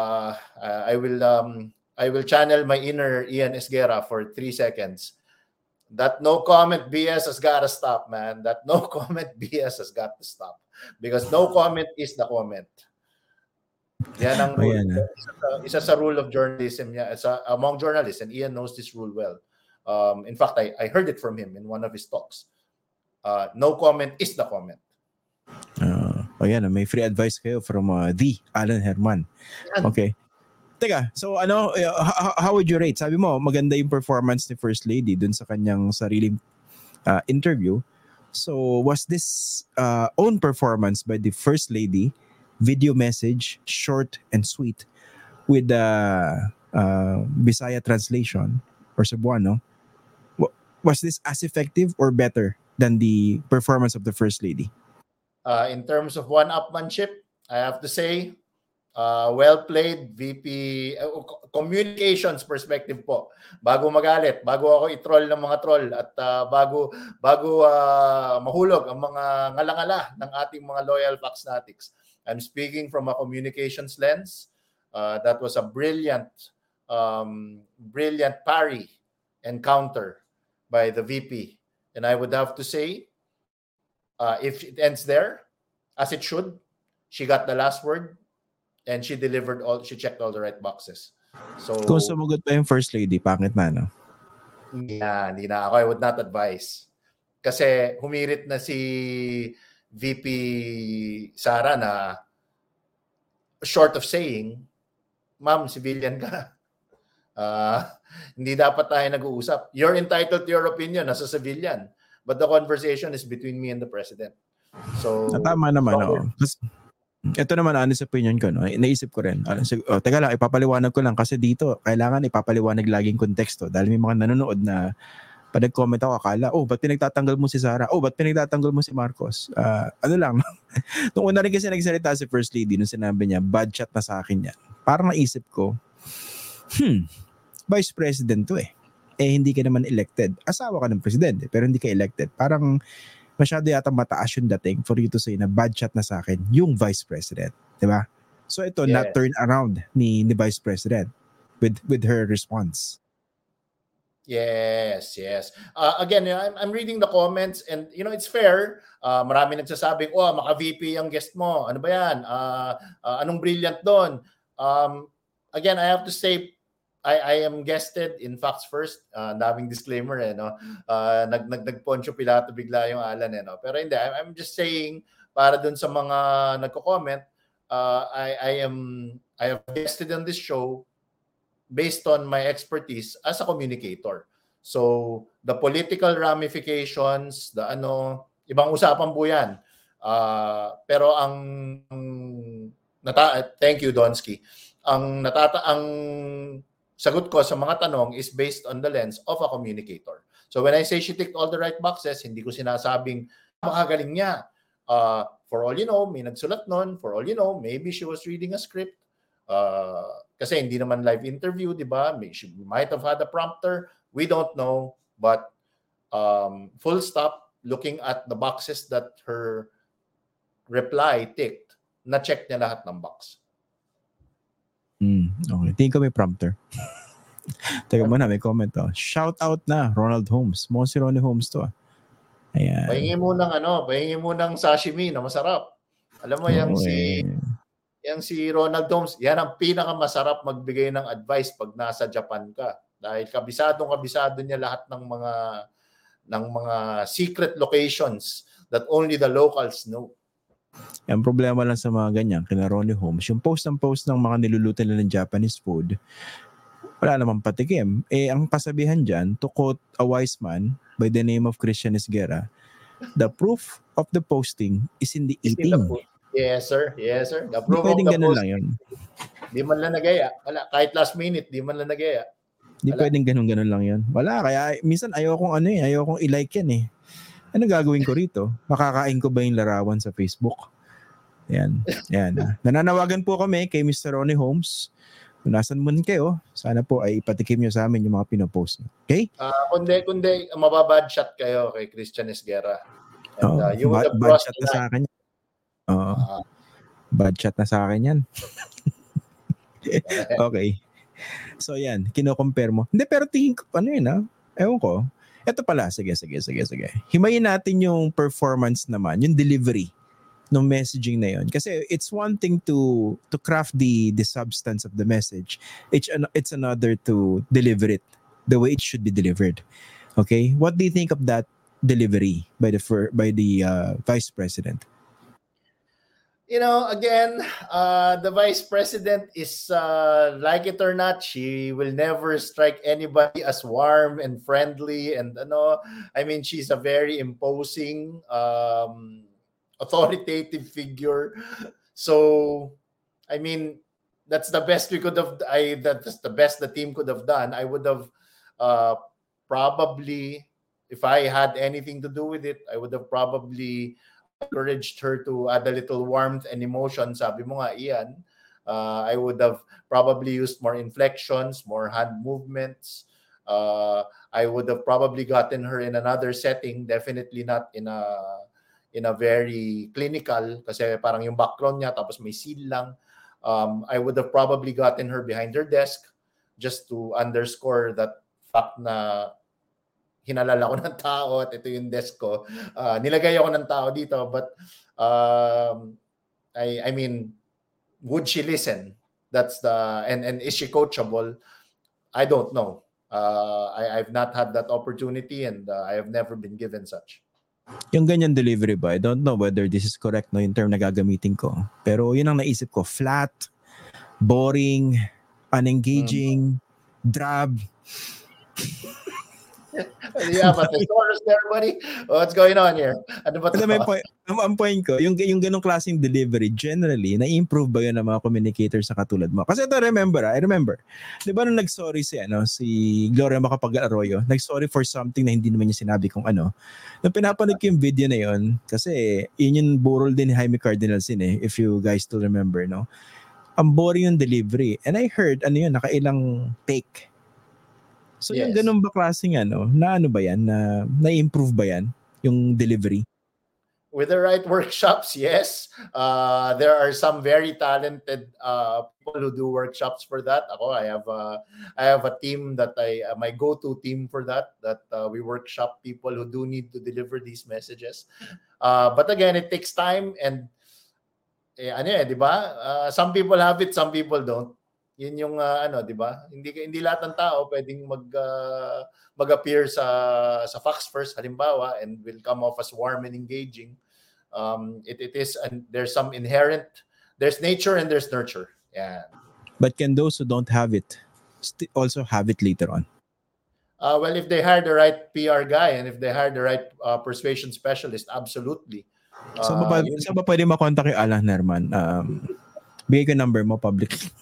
I will channel my inner Ian Esguerra for 3 seconds. That no comment BS has got to stop, man. That no comment BS has got to stop. Because no comment is the comment. Yan ang rule. Isa sa rule of journalism niya, among journalists, and Ian knows this rule well. In fact, I heard it from him in one of his talks. No comment is the comment. May free advice kayo from the Alan Herman. Okay. Teka, so how would you rate? Sabi mo, maganda yung performance ni First Lady dun sa kanyang sariling interview. So was this own performance by the First Lady, video message, short and sweet, with the Bisaya translation or Cebuano, was this as effective or better than the performance of the First Lady? In terms of one-upmanship, I have to say, Well played, VP. Communications perspective po. Bago magalit, bago ako i-troll ng mga troll at bago mahulog ang mga ngala-ngala ng ating mga loyal Foxnatics. I'm speaking from a communications lens. That was a brilliant parry and counter by the VP. And I would have to say, if it ends there, as it should, she got the last word. And she checked all the right boxes. So Kung sumugot pa yung First Lady, pangit na, no? hindi na ako. I would not advise. Kasi humirit na si VP Sara na short of saying, ma'am, civilian ka. Hindi dapat tayo nag-uusap. You're entitled to your opinion as a civilian. But the conversation is between me and the president. So, tama naman, oo. Ito naman, honest opinion ko, no? Naisip ko rin. Teka lang, ipapaliwanag ko lang kasi dito, kailangan ipapaliwanag laging konteksto dahil may mga nanonood na pag nag-comment ako, akala, ba't pinagtatanggal mo si Sara? Ba't pinagtatanggal mo si Marcos? Ano lang, nung una rin kasi nagsalita si First Lady, nung sinabi niya, bad chat na sa akin yan. Parang naisip ko, Vice President to hindi ka naman elected. Asawa ka ng presidente, pero hindi ka elected. Parang, masyado yata mataas yung dating for you to say na bad chat na sa akin yung Vice President. Diba? So ito, na turn around ni Vice President with her response. Yes. Again, I'm reading the comments and it's fair. Marami nagsasabing, maka-VP ang guest mo. Ano ba yan? Anong brilliant doon? Again, I have to say, I am guested in Facts First. Daming disclaimer no. Nagponcho Pilato bigla yung Alan no. Pero hindi, I'm just saying para dun sa mga nagko-comment, I have guested on this show based on my expertise as a communicator. So, the political ramifications, ibang usapan po yan. Pero thank you, Donsky. Ang sagot ko sa mga tanong is based on the lens of a communicator. So when I say she ticked all the right boxes, hindi ko sinasabing makagaling niya. For all you know, may nagsulat nun. For all you know, maybe she was reading a script. Kasi hindi naman live interview, di ba? She might have had a prompter. We don't know. But full stop, looking at the boxes that her reply ticked, na-check niya lahat ng box. Okay. Tingin ko may prompter. Teka muna, may comment Shout out na, Ronald Holmes. Mo si Ronnie Holmes to. Ayan. Pahingi mo ng sashimi na masarap. Alam mo, yung si Ronald Holmes, yan ang pinakamasarap magbigay ng advice pag nasa Japan ka. Dahil kabisado niya lahat ng mga secret locations that only the locals know. Ang problema lang sa mga ganyan, kina Ronnie Holmes, yung post ng mga niluluto nila ng Japanese food, wala namang patikim. Ang kasabihan dyan, to quote a wise man by the name of Christian Esguerra, the proof of the posting is in the eating. Yes, sir. The proof of the posting. Lang yun. Di man lang nagaya. Wala. Kahit last minute, di man lang nagaya. Di pwedeng ganun lang yun. Wala. Kaya minsan ayokong i-like yan Ano gagawin ko rito? Makakain ko ba yung larawan sa Facebook? Yan. Nananawagan po kami kay Mr. Ronnie Holmes. Kung nasan mo kayo, sana po ay ipatikim nyo sa amin yung mga pinopost nyo. Okay? Kundi mababad shot kayo kay Christian Esguerra. And, you would have bad shot na sa akin. Bad shot na sa akin yan. Okay. So yan, kino-compare mo. Hindi, pero tingin ko, ewan ko. Ito pala, sige. Himayin natin yung performance naman, yung delivery ng messaging na yun. Kasi it's one thing to craft the substance of the message. It's another to deliver it the way it should be delivered. Okay? What do you think of that delivery by the Vice President? Again, the Vice President is, like it or not, she will never strike anybody as warm and friendly. And, she's a very imposing, authoritative figure. So, that's the best we could have, that's the best the team could have done. I would have probably, if I had anything to do with it, I would have probably encouraged her to add a little warmth and emotion. Sabi mo nga, Ian, I would have probably used more inflections, more hand movements. I would have probably gotten her in another setting, definitely not in a very clinical, kasi parang yung background niya tapos may seal lang. I would have probably gotten her behind her desk just to underscore that fact na hinalala ko ng tao at ito yung desk ko. Nilagay ako ng tao dito, but I mean, would she listen? That's the and is she coachable? I don't know. I've not had that opportunity, and I have never been given such. Yung ganyan delivery ba, I don't know whether this is correct no yung term na gagamitin ko. Pero yun ang naisip ko, flat, boring, unengaging, drab. Yeah, but thesaurus there, buddy. What's going on here? Ano ba ito? Ang point ko, yung ganong klaseng delivery, generally, na-improve ba yun ng mga communicators sa katulad mo? Kasi ito, I remember, di ba nung nag-sorry si Gloria Macapagal-Arroyo, nag-sorry for something na hindi naman niya sinabi kung ano. Nung pinapanood ko yung video na yun, kasi yun yung burol din ni Jaime Cardinalsin if you guys still remember, no? Ang boring yung delivery. And I heard, nakailang take. So yung ganun ba klaseng na ba yan? Na-improve ba yan? Yung delivery? With the right workshops, yes. There are some very talented people who do workshops for that. I have a team that my go-to team for that we workshop people who do need to deliver these messages. But again, it takes time and di ba? Some people have it, some people don't. Yun yung di ba? Hindi lahat ng tao pwedeng mag-appear sa Fox First halimbawa and will come off as warm and engaging. It is, and there's some inherent, there's nature and there's nurture. Yeah. But can those who don't have it also have it later on? Well, if they hire the right PR guy and if they hire the right persuasion specialist, absolutely. So ba pwede makontak yung Alan Herman? Bigay ko number mo publicly.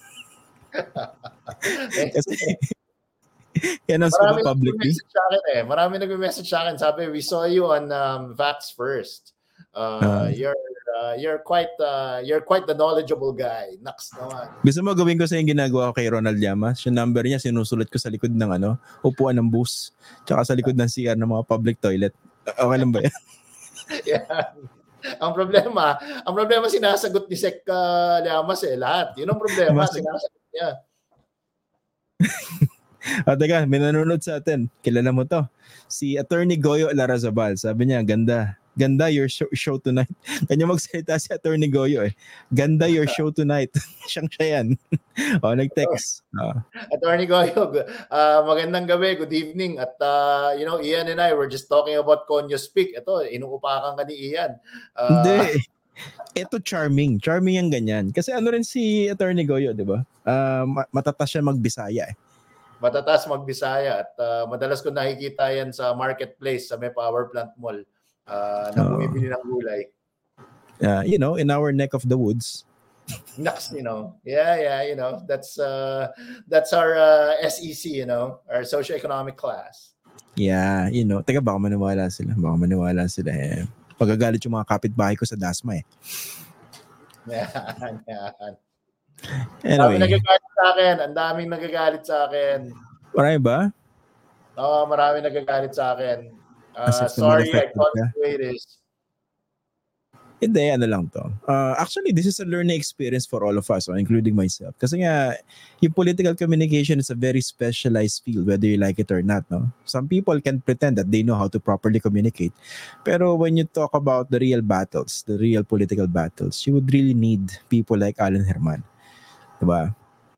Kasi yan ang super publicly. Marami nagme-message sa akin. Sabi, we saw you on Facts First. You're quite the knowledgeable guy. Naks naman. Gusto mo gawin ko sa yung ginagawa ko kay Ronald Llamas? Yung number niya sinusulat ko sa likod ng upuan ng bus, tsaka sa likod ng CR ng mga public toilet. Okay lang ba yan? Yeah. Ang problema sinasagot ni Sec Llamas lahat. Yun ang problema, sinasagot niya. Teka, may nanonood sa atin. Kilala mo to. Si Attorney Goyo Larazabal. Sabi niya, ganda your show tonight. Kanya magsalita si Attorney Goyo Ganda your show tonight. Siya yan. Nag-text. Attorney Goyo, magandang gabi, good evening. At Ian and I were just talking about Conyo Speak. Ito, inuupakan ka ni Ian. Hindi. Ito charming. Charming yung ganyan. Kasi rin si Attorney Goyo, di ba? Matatas siya magbisaya Matatas magbisaya. At madalas ko nakikita yan sa marketplace sa may power plant mall. Na bumibili ng gulay. In our neck of the woods. That's our SEC, our socioeconomic class. Yeah, teka, baka maniwala sila. Pagagalit yung mga kapitbahay ko sa Dasma Yan. Anyway. Ang daming nagagalit sa akin. Marami ba? Oo, marami nagagalit sa akin. Sorry, I called it the way it is. Hindi, lang to. Actually, this is a learning experience for all of us, including myself. Kasi nga, yung political communication is a very specialized field, whether you like it or not. No? Some people can pretend that they know how to properly communicate. Pero when you talk about the real battles, the real political battles, you would really need people like Alan Herman. Diba?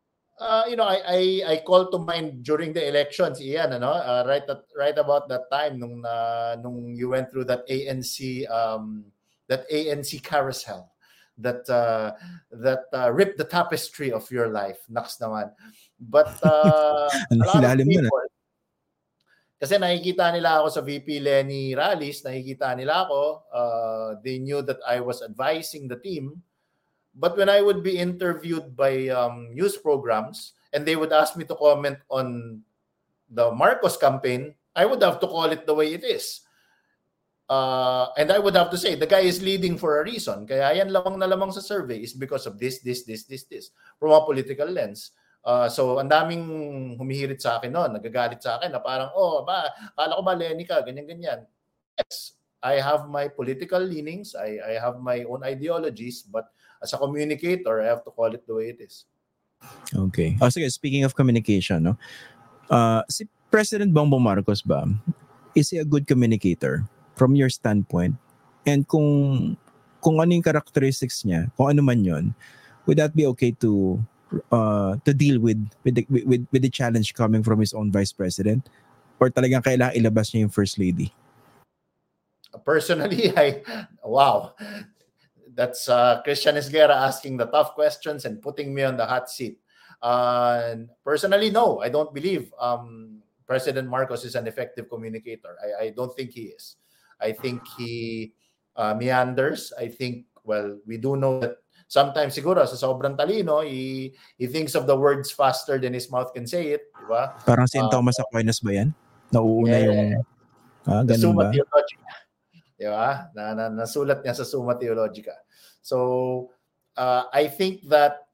I called to mind during the elections, Ian, right about that time nung you went through that ANC carousel that ripped the tapestry of your life. Naks naman. But a lot of people, kasi nakikita nila ako sa VP Lenny rallies, nakikita nila ako, they knew that I was advising the team. But when I would be interviewed by news programs and they would ask me to comment on the Marcos campaign, I would have to call it the way it is. and I would have to say, the guy is leading for a reason. Kaya yan lamang na lamang sa survey is because of this. From a political lens. So, ang daming humihirit sa akin noon, nagagalit sa akin na parang, akala ko ba Lenny ka, ganyan-ganyan. Yes, I have my political leanings, I have my own ideologies, but as a communicator, I have to call it the way it is. Okay. Sige, speaking of communication, no? Si President Bongbong Marcos ba, is he a good communicator from your standpoint? And kung ano yung characteristics niya, kung ano man yun, would that be okay to deal with the challenge coming from his own vice president? Or talagang kailangan ilabas niya yung first lady? Personally, wow. That's Christian Esguerra asking the tough questions and putting me on the hot seat. Personally, no, I don't believe President Marcos is an effective communicator. I don't think he is. I think he meanders. I think, well, we do know that sometimes siguro sa sobrang talino, he thinks of the words faster than his mouth can say it, di ba? Parang si Thomas Aquinas ba yan? Nauuna yung ganun Summa ba? Theologica. Di ba? Nasulat niya sa Summa Theologica. So, I think that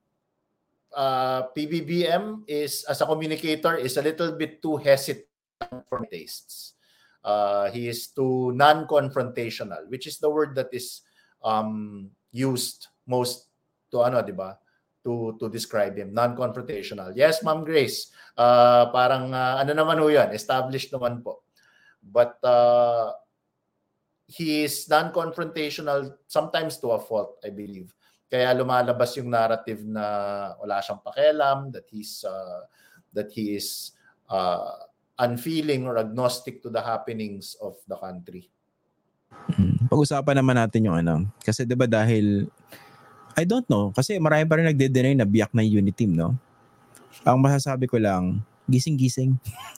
PBBM is, as a communicator, is a little bit too hesitant for my tastes. He is too non-confrontational, which is the word that is used most to di ba? To describe him, non-confrontational. Yes, Ma'am Grace. Parang ano naman ho 'yan, established naman po. But he is non-confrontational sometimes to a fault, I believe. Kaya lumalabas yung narrative na wala siyang pakialam, that he is unfeeling or agnostic to the happenings of the country. Pag-usapan naman natin yung kasi 'di ba dahil I don't know, kasi marami pa rin nagde-deny na biyak na unity team, no? Ang masasabi ko lang, gising-gising.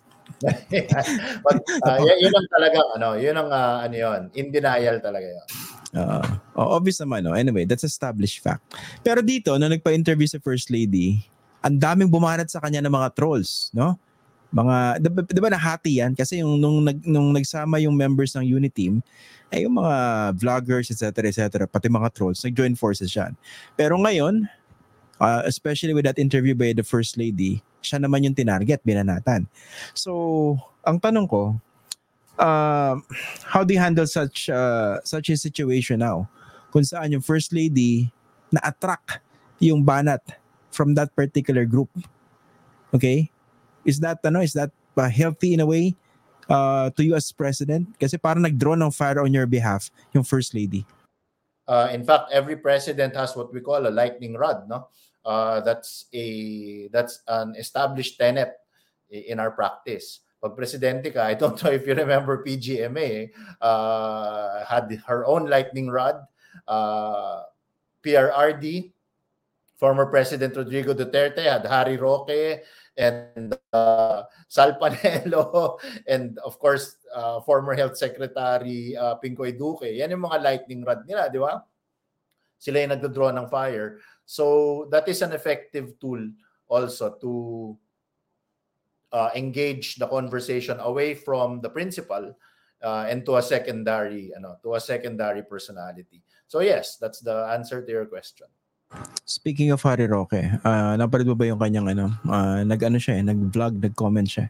Yun ang talagang yun ang yun, in denial talaga yun. Obvious naman, no? Anyway, that's established fact. Pero dito, nung nagpa-interview sa First Lady, ang daming bumanat sa kanya ng mga trolls, no? Di ba nahati yan? Kasi nung nagsama yung members ng unit team, yung mga vloggers, etc., pati mga trolls, nag-join forces yan. Pero ngayon, especially with that interview by the First Lady, siya naman yung tinarget, binanatan. So, ang tanong ko, how do you handle such a situation now? Kung saan yung First Lady na-attract yung banat from that particular group. Okay? Is that healthy in a way to you as president? Kasi parang nag-draw ng fire on your behalf yung First Lady. In fact, every president has what we call a lightning rod, no? That's an established tenet in our practice. Pag presidente ka, I don't know if you remember PGMA, had her own lightning rod. PRRD, former President Rodrigo Duterte, had Harry Roque and Sal Panelo, and of course, former Health Secretary Pincoy Duque. Yan yung mga lightning rod nila, di ba? Sila yung nagdodraw ng fire. So that is an effective tool also to engage the conversation away from the principal and to a secondary personality. So yes, that's the answer to your question. Speaking of Harry Roque, napanood mo ba yung kanyang nag-vlog, nag-comment siya.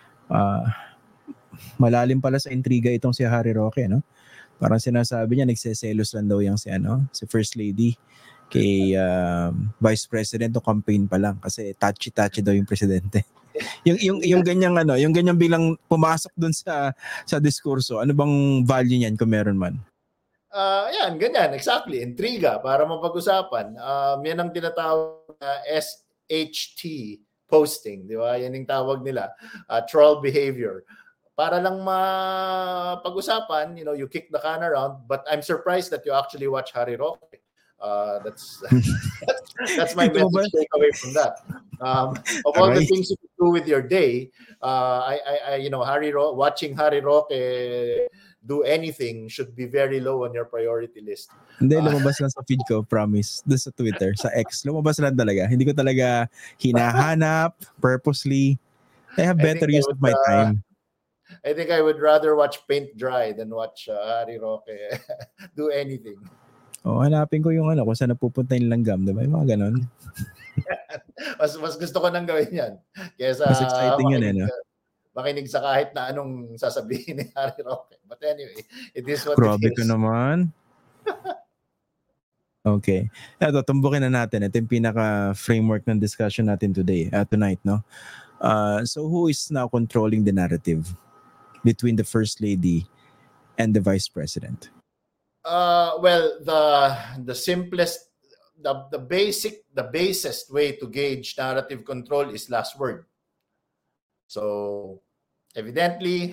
Malalim pala sa intriga itong si Harry Roque, no? Parang sinasabi niya nagseselos lang daw yung si First Lady kay Vice President o campaign pa lang kasi touchy daw yung presidente. yung ganyang bilang pumasok dun sa diskurso, ano bang value niyan kung meron man? Yan, ganyan, exactly, intriga para mapag-usapan. Yan ang tinatawag na SHT posting, di ba? Yan yung tawag nila, troll behavior. Para lang mapag-usapan, you kick the can around, but I'm surprised that you actually watch Harry Roque. That's my message takeaway from that. Of all the things you can do with your day, watching Harry Roque do anything should be very low on your priority list. Hindi, lumabas lang sa feed ko, promise. Doon sa Twitter, sa X, lumabas lang talaga. Hindi ko talaga hinahanap purposely. I have better use of my time. I think I would rather watch paint dry than watch Harry Roque do anything. Hanapin ko yung kung saan napupunta yung langgam, diba? Yung mga ganon. mas gusto ko nang gawin yan. Kesa Mas exciting yun, no? Makinig sa kahit na anong sasabihin ni Harry Roque. But anyway, it is what Grabe it is. ka naman. Okay. Ito, tumbukin na natin. Ito yung pinaka-framework ng discussion natin tonight, no? So who is now controlling the narrative between the First Lady and the Vice President? Well, the simplest, the basest way to gauge narrative control is last word. So, evidently,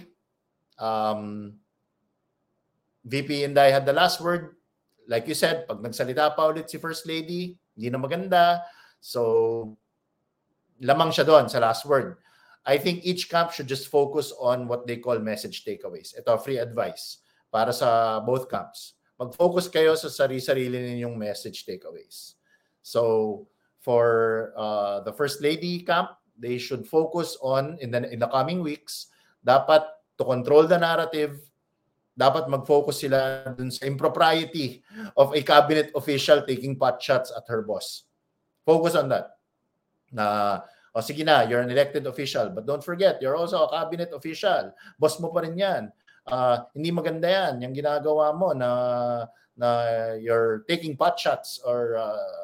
VP Inday had the last word. Like you said, pag nagsalita pa ulit si First Lady, hindi na maganda. So, lamang siya doon sa last word. I think each camp should just focus on what they call message takeaways. Ito, free advice para sa both camps. Mag-focus kayo sa sarili-sarili ninyong message takeaways. So, for the First Lady camp, they should focus on, in the coming weeks, dapat to control the narrative, dapat mag-focus sila dun sa impropriety of a cabinet official taking pot shots at her boss. Focus on that. Sige na, you're an elected official, but don't forget, you're also a cabinet official. Boss mo pa rin yan. Hindi maganda yan, yung ginagawa mo na you're taking pot shots or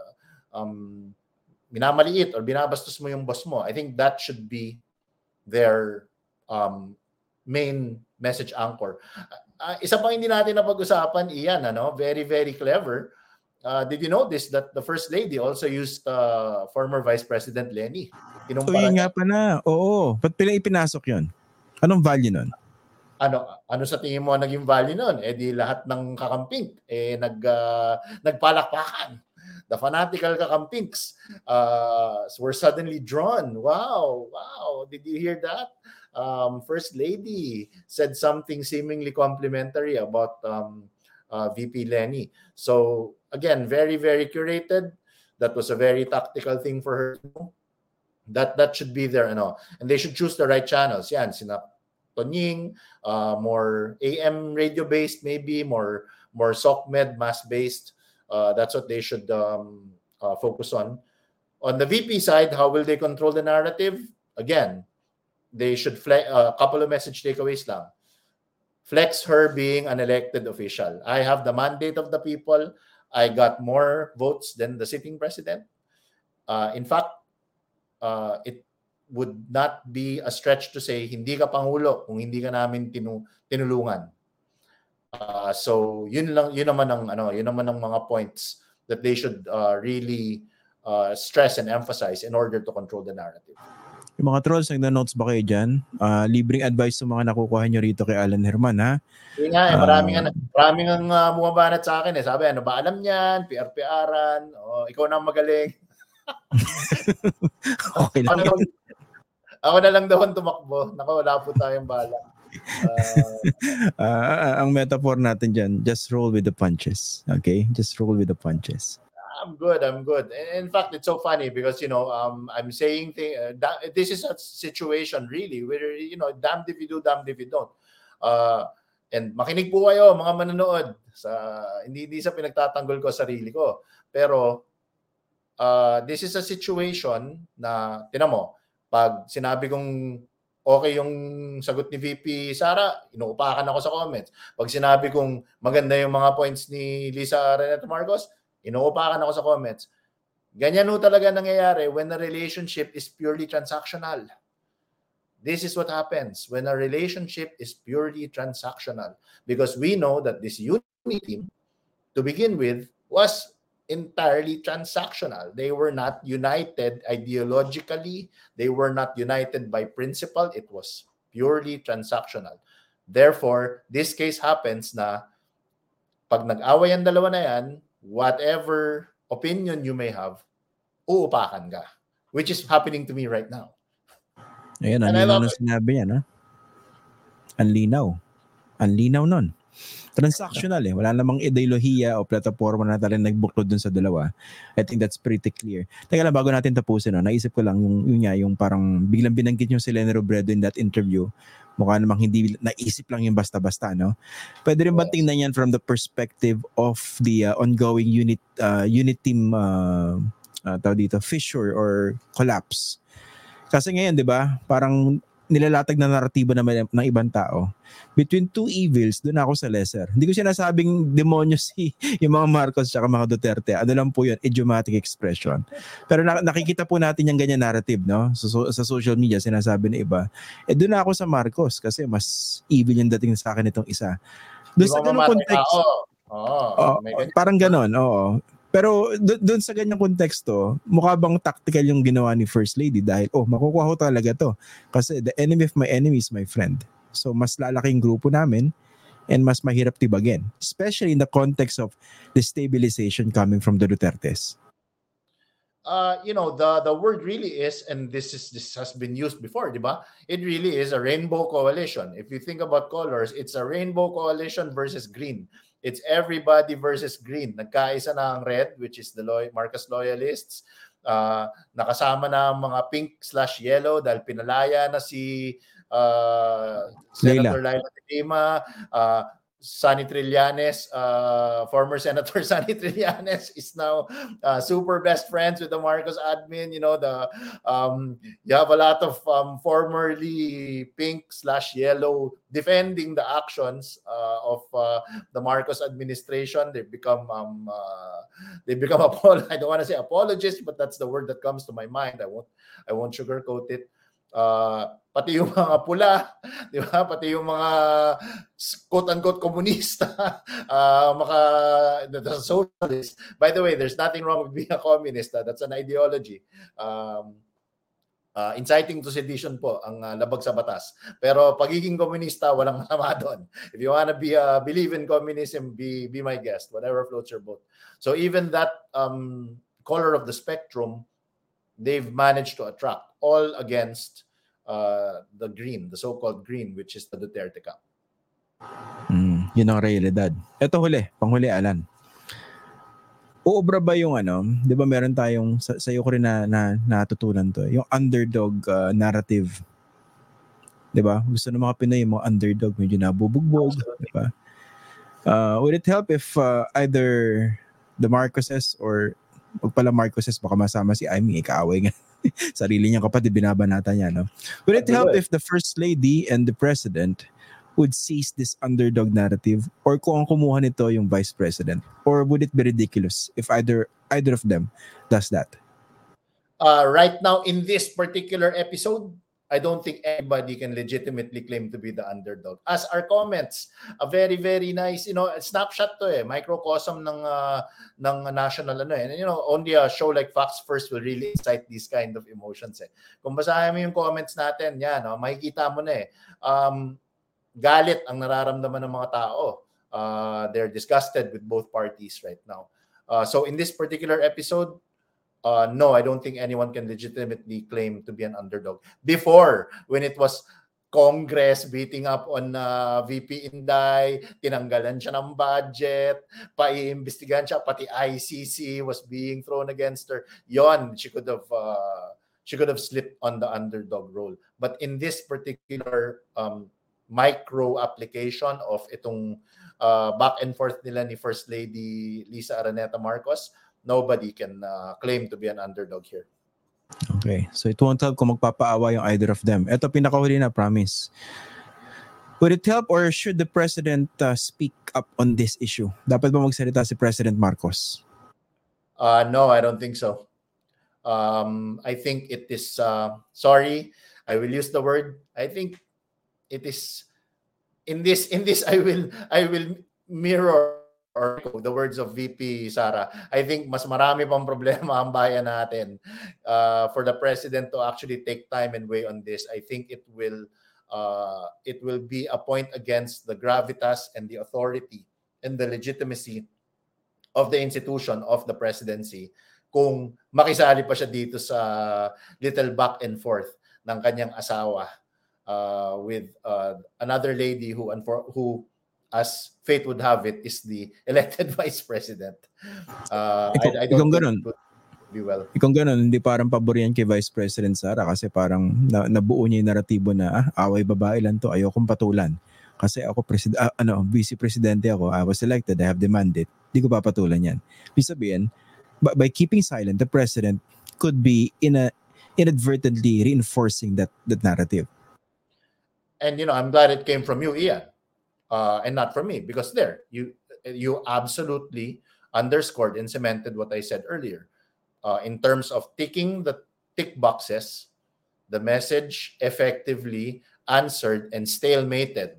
minamaliit or binabastos mo yung boss mo. I think that should be their main message anchor. Isa pang hindi natin napag-usapan, Ian, very, very clever. Did you notice that the First Lady also used former Vice President Lenny? So yun nga pa na. Oo. Ba't pila ipinasok yun? Anong value nun? Ano sa tingin mo naging value nun? Di lahat ng kakamping nagpalakpakan. The fanatical kakampings were suddenly drawn. Wow. Did you hear that? First Lady said something seemingly complimentary about VP Lenny. So again, very, very curated. That was a very tactical thing for her to do. That should be there, and they should choose the right channels. Yan, sina Tonying, more AM radio based, maybe more SOCMED mass based. That's what they should focus on. On the VP side, how will they control the narrative? Again, they should a couple of message takeaways lang. Flex her being an elected official. I have the mandate of the people. I got more votes than the sitting president. In fact, it would not be a stretch to say hindi ka pangulo kung hindi ka namin tinulungan. So yun naman ang mga points that they should really stress and emphasize in order to control the narrative. Yung mga trolls, nagna-notes ba kayo dyan? Libreng advice sa mga nakukuha nyo rito kay Alan Herman, ha? Yun nga, maraming ang bumabanat sa akin. Sabi, ano ba alam niyan? PR-PRan? Ikaw na magaling. Okay lang. Ako na lang daw ang tumakbo. Naku, wala po tayong bala. Ang metaphor natin dyan, just roll with the punches. Okay? Just roll with the punches. I'm good. In fact, it's so funny because, I'm saying this is a situation really where, damned if you do, damned if you don't. And makinig po kayo, mga manonood. Hindi sa pinagtatanggol ko sarili ko. Pero, this is a situation na, tinan mo, pag sinabi kong okay yung sagot ni VP Sara, inuupakan ako sa comments. Pag sinabi kong maganda yung mga points ni Lisa Renata Marcos, inuupakan ako sa comments. Ganyan ho talaga nangyayari when a relationship is purely transactional. This is what happens when a relationship is purely transactional. Because we know that this unity team, to begin with, was entirely transactional. They were not united ideologically. They were not united by principle. It was purely transactional. Therefore, this case happens na pag nag-away ang dalawa na yan, whatever opinion you may have, uupakan ka. Which is happening to me right now. Ayan, ang linaw na sinabi yan, ha? Ang linaw nun. Transactional Wala namang ideolohiya o plataforma na talagang nagbuklod dun sa dalawa. I think that's pretty clear. Teka lang, bago natin tapusin, naisip ko lang yung parang biglang binanggit yung si Leni Robredo in that interview Mukha namang hindi naisip lang yung basta-basta, no? Pwede rin ba tingnan yan from the perspective of the ongoing unit team tawag dito, fissure or collapse? Kasi ngayon, di ba, parang nilalatag na naratibo naman ng ibang tao. Between two evils, doon ako sa lesser. Hindi ko sinasabing demonyo yung mga Marcos at mga Duterte. Ano lang po yun, idiomatic expression. Pero nakikita po natin yung ganyan narrative, no? Sa social media, sinasabi ng iba. Doon ako sa Marcos kasi mas evil yung dating sa akin itong isa. Doon sa ganung context, parang ganon, oo. Pero doon sa ganyang konteksto, mukha bang tactical yung ginawa ni First Lady dahil, makukuha ko talaga to. Kasi the enemy of my enemy is my friend. So mas lalaking grupo namin and mas mahirap tibagin. Especially in the context of destabilization coming from the Dutertes. The word really is, and this has been used before, di ba? It really is a rainbow coalition. If you think about colors, it's a rainbow coalition versus green. It's everybody versus green. Nagkaisa na ang red, which is the Marcos loyalists. Nakasama na ang mga pink/yellow dahil pinalaya na si Senator Laila de Lima. Sonny Trillanes, former Senator Sonny Trillanes is now super best friends with the Marcos admin. You have a lot of formerly pink/yellow defending the actions of the Marcos administration. They've become I don't want to say apologists, but that's the word that comes to my mind. I won't sugarcoat it. Pati yung mga pula, di ba? Pati yung mga quote-unquote komunista, the socialist. By the way, there's nothing wrong with being a communist. That's an ideology. Inciting to sedition po ang labag sa batas. Pero pagiging komunista, walang masama doon. If you wanna believe in communism, be my guest. Whatever floats your boat. So even that color of the spectrum, they've managed to attract all against the green, the so-called green, which is the Duterte camp. Yun ang realidad. Ito panghuli, Alan. Uobra ba yung di ba meron tayong, sa iyo ko rin na natutunan to, yung underdog narrative. Di ba? Gusto ng mga Pinoy yung mga underdog, medyo nabubugbog. Di ba? Would it help if either the Marcoses or wag pala Marcoses, baka masama si Amy, kaaway nga. Sarili niyang kapatid, binabanata niya, no? Would it help if the First Lady and the President would seize this underdog narrative, or kung ang kumuha nito yung Vice President? Or would it be ridiculous if either of them does that? Right now, in this particular episode, I don't think anybody can legitimately claim to be the underdog. As our comments, a very, very nice, snapshot to microcosm ng national And only a show like Facts First will really incite these kind of emotions Kung basahin mo yung comments natin, makikita mo na galit ang nararamdaman ng mga tao. They're disgusted with both parties right now. So in this particular episode, no, I don't think anyone can legitimately claim to be an underdog. Before, when it was Congress beating up on VP Inday, tinanggalan siya ng budget, paiimbestigahan siya, pati ICC was being thrown against her. Yon, she could have slipped on the underdog role. But in this particular micro application of itong back and forth nila ni First Lady Lisa Araneta Marcos, nobody can claim to be an underdog here. Okay. So it won't help kung magpapaawa yung either of them. Ito pinakahuli na, promise. Would it help or should the President speak up on this issue? Dapat ba magsalita si President Marcos? No, I don't think so. I think it is, sorry, I will use the word. I think it is, in this I will mirror or the words of VP Sara. I think mas marami pang problema ang bayan natin. For the President to actually take time and weigh on this, I think it will be a point against the gravitas and the authority and the legitimacy of the institution of the presidency kung makisali pa siya dito sa little back and forth ng kanyang asawa with another lady who as fate would have it, is the elected vice president. I don't ganun. Be well. Kung ganun, hindi parang pabor yan kay Vice President Sara kasi parang nabuo niya yung naratibo na away babae lang to, ayokong patulan. Kasi ako vice presidente ako, I was elected, I have the mandate. Hindi ko papatulan yan. Ibig sabihin, by keeping silent, the president could be inadvertently reinforcing that narrative. And I'm glad it came from you, Ian, and not from me, because you absolutely underscored and cemented what I said earlier. In terms of ticking the tick boxes, the message effectively answered and stalemated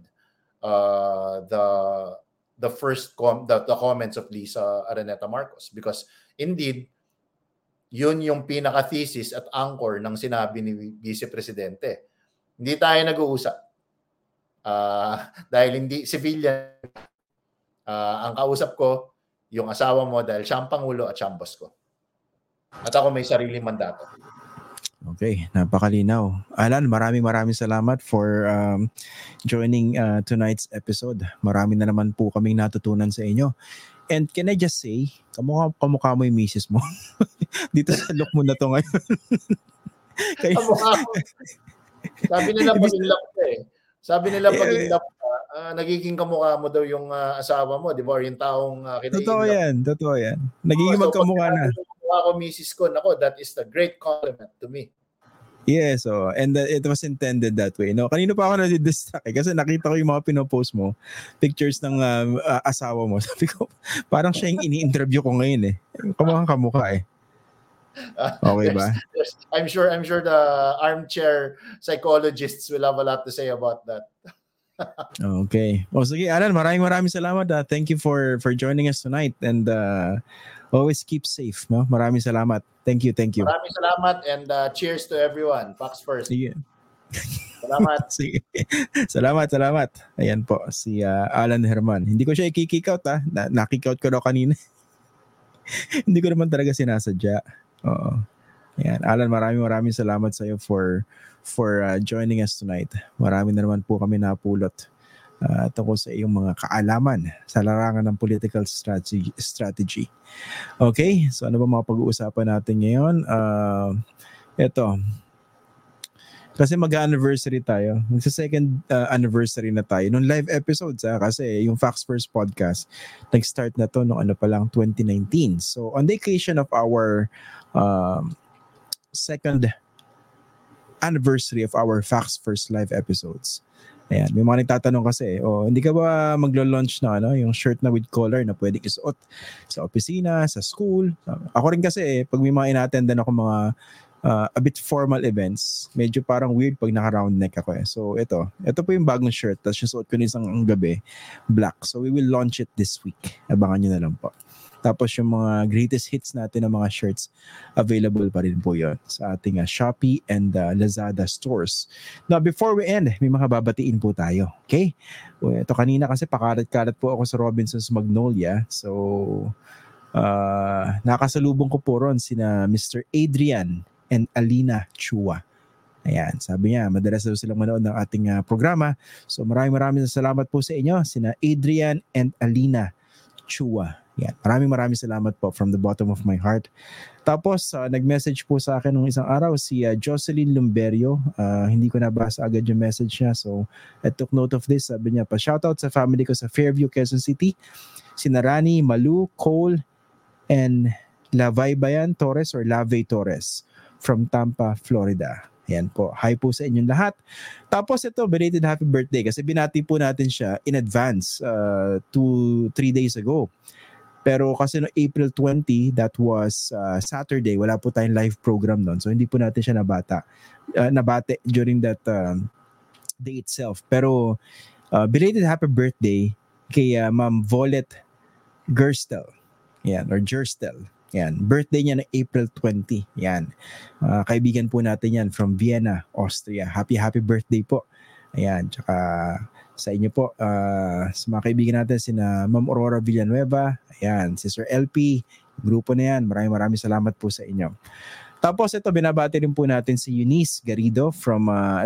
the comments of Lisa Araneta Marcos, because indeed yun yung pinaka-thesis at anchor ng sinabi ni Vice Presidente. Hindi tayo nag-uusap dahil hindi civilian. Ang kausap ko yung asawa mo dahil siya ang pangulo at siya ang boss ko. At ako may sariling mandato. Okay, napakalinaw. Alan, maraming salamat for joining tonight's episode. Marami na naman po kaming natutunan sa inyo. And can I just say, kamukha mo yung misis mo. Dito sa look mo na to ngayon. Kamukha mo. Sabi nila pag in-love ka eh. Sabi nila pag in-love ka, nagiging kamukha mo daw yung asawa mo, di ba? Or yung taong kinai-in-love. Totoo yan. Nagiging magkamukha na. Ako, misis ko, nako, that is the great compliment to me. Yes, and it was intended that way. No, kanino pa ako na-distract kasi nakita ko yung mga pinopost mo, pictures ng asawa mo. Sabi ko, parang siya yung ini-interview ko ngayon eh. Kamukha eh. Okay ba? I'm sure the armchair psychologists will have a lot to say about that. Okay. Sige, Alan, maraming salamat. Thank you for joining us tonight, and always keep safe. No? Maraming salamat. Thank you. Maraming salamat, and cheers to everyone. Fox first. Sige. Salamat. Sige. Salamat. Ayan po, si Alan Herman. Hindi ko siya i-kick out na-kick out ko daw kanina. Hindi ko naman talaga sinasadya. Oo. Ayan. Alan, maraming salamat sa iyo for joining us tonight. Marami na naman po kami napulot tungkol sa iyong mga kaalaman sa larangan ng political strategy. Okay, so ano ba mga pag-uusapan natin ngayon? Ito. Kasi mag-anniversary tayo. Magsa-second anniversary na tayo. Nung live episodes kasi yung Facts First podcast, nag-start na to noong 2019. So on the occasion of our second anniversary of our Facts First live episodes. Ayan, may mga nagtatanong kasi, hindi ka ba maglo-launch na yung shirt na with collar na pwedeng isuot sa opisina, sa school? Ako rin kasi, pag may mga inattendan ako mga a bit formal events, medyo parang weird pag naka-round neck ako eh. So ito po yung bagong shirt, tapos yung suot ko na isang gabi, black. So we will launch it this week. Abangan nyo na lang po. Tapos yung mga greatest hits natin ng mga shirts, available pa rin po yun sa ating Shopee and Lazada stores. Now, before we end, may mga babatiin po tayo. Okay? Ito kanina kasi pakalat-kalat po ako sa Robinson's Magnolia. So, nakasalubong ko po ron sina Mr. Adrian and Alina Chua. Ayan, sabi niya, madalas daw silang manood ng ating programa. So, maraming salamat po sa inyo, sina Adrian and Alina Chua. Yan. Maraming salamat po from the bottom of my heart. Tapos, nag-message po sa akin nung isang araw si Jocelyn Lumberio. Hindi ko nabasa agad yung message niya. So, I took note of this. Sabi niya, pa-shoutout sa family ko sa Fairview, Quezon City. Sina Rani, Malu, Cole, and Lavay Bayan Torres or Lavey Torres from Tampa, Florida. Ayan po. Hi po sa inyong lahat. Tapos ito, belated happy birthday kasi binati po natin siya in advance 2-3 days ago. Pero kasi no April 20, that was Saturday, wala po tayong live program noon. So hindi po natin siya nabate during that day itself. Pero belated happy birthday kay Ma'am Volet Gerstel. Yan, or Gerstel. Yan, birthday niya na April 20. Yan. Kaibigan po natin yan from Vienna, Austria. Happy birthday po. Ayan, tsaka sa inyo po, sa mga kaibigan natin, sina Ma'am Aurora Villanueva, ayan, Sister LP, grupo na yan, maraming salamat po sa inyo. Tapos ito, binabati rin po natin si Eunice Garrido from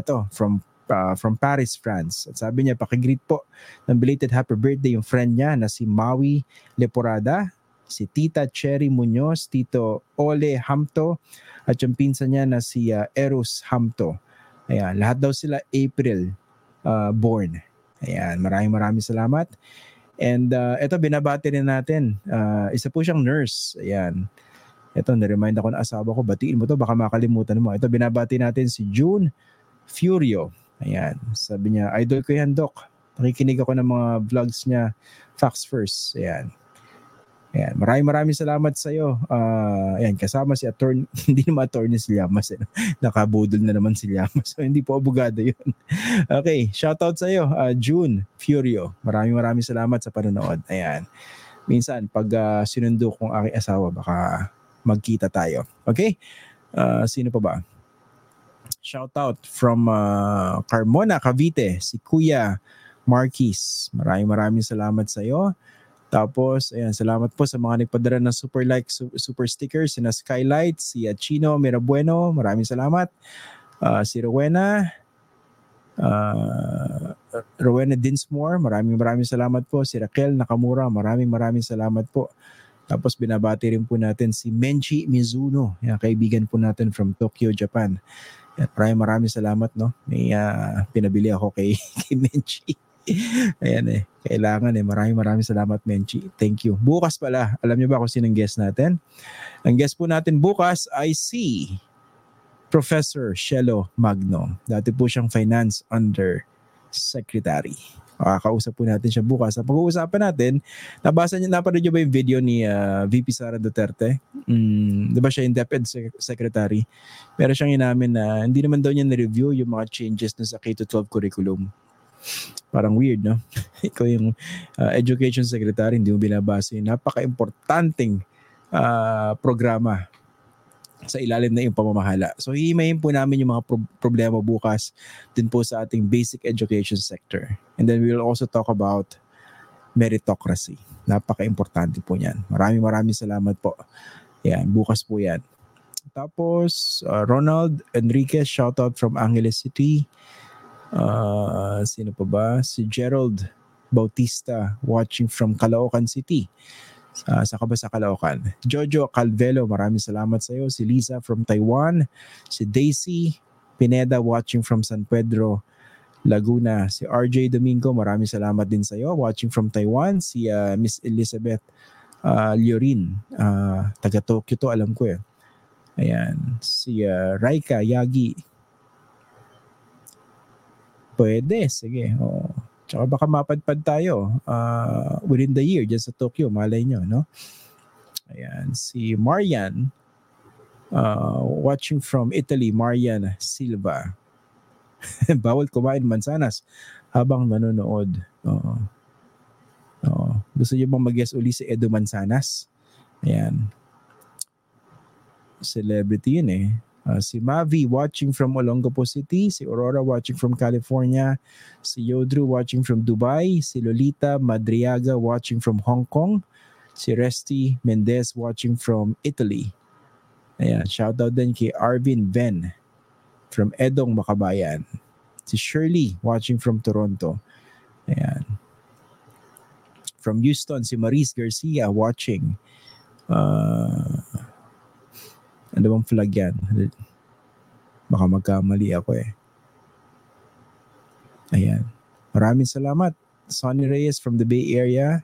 Paris, France. At sabi niya, pakigreet po ng belated happy birthday yung friend niya na si Maui Leporada si Tita Cherry Muñoz, Tito Ole Hamto, at yung pinsan niya na si Eros Hamto. Ayan, lahat daw sila April born. Ayan, maraming salamat. And ito, binabati rin natin. Isa po siyang nurse. Ayan. Ito, na-remind ako ng asawa ko, batiin mo to, baka makalimutan mo. Ito, binabati natin si June Furio. Ayan, sabi niya, idol ko yan, Doc. Nakikinig ako ng mga vlogs niya, Facts First. Ayan. Ayan, maraming salamat sa iyo. Ayan, kasama si attorney, hindi naman attorney si Llamas. Nakabudol na naman si Llamas. So, hindi po abogado yun. Okay, shoutout sa iyo, June Furio. Maraming salamat sa panonood. Ayan. Minsan, pag sinundo kong aking asawa, baka magkita tayo. Okay? Sino pa ba? Shoutout from Carmona, Cavite, si Kuya Marquis. Maraming salamat sa iyo. Tapos, ayan, salamat po sa mga nagpadala ng super like, super stickers, sina Skylight, si Chino Mirabueno, maraming salamat. Si Rowena Dinsmore, maraming salamat po. Si Raquel Nakamura, maraming salamat po. Tapos binabati rin po natin si Menchi Mizuno, yan, kaibigan po natin from Tokyo, Japan. Yan, maraming salamat, no? May pinabili ako kay Menchi. Ayan kailangan maraming salamat, Menchi. Thank you. Bukas pala, alam niyo ba kung sinong guest natin? Ang guest po natin bukas ay si Professor Shelo Magno. Dati po siyang Finance Undersecretary. Kausap po natin siya bukas. Ang pag-uusapan natin, napanood niyo ba yung video ni VP Sara Duterte? Di ba siya yung DepEd Secretary? Pero siyang inamin na hindi naman daw niya na-review yung mga changes na sa K-12 curriculum. Parang weird, no? Ikaw yung education secretary, hindi mo binabasa yung napaka-importanting programa sa ilalim na yung pamamahala. So, hihimayin po namin yung mga problema bukas din po sa ating basic education sector. And then we will also talk about meritocracy. Napaka-importante po yan. Maraming salamat po. Yan, bukas po yan. Tapos, Ronald Enriquez, shoutout from Angeles City. Sino pa ba? Si Gerald Bautista watching from Caloocan City. Sa Caloocan. Jojo Calvelo, maraming salamat sa iyo. Si Lisa from Taiwan. Si Daisy Pineda watching from San Pedro, Laguna. Si RJ Domingo, maraming salamat din sa iyo watching from Taiwan. Si Miss Elizabeth Liorin, taga Tokyo to, alam ko eh. Ayan. Si Raika Yagi. Pwede, sige. Tsaka baka mapadpad tayo within the year dyan sa Tokyo, malay nyo, no? Ayan, si Marian watching from Italy, Marian Silva. Bawal kumain mansanas habang nanonood. Gusto nyo bang mag-guess uli si Edo Mansanas? Ayan. Celebrity yun eh. Si Mavi watching from Olongapo City, si Aurora watching from California, si Yodru watching from Dubai, si Lolita Madriaga watching from Hong Kong, si Resty Mendez watching from Italy. Ayan, shoutout din kay Arvin Ben from Edong, Makabayan. Si Shirley watching from Toronto. Ayan. From Houston, si Maris Garcia watching. Ano bang flag yan? Baka magkamali ako eh. Ayan. Maraming salamat. Sonny Reyes from the Bay Area.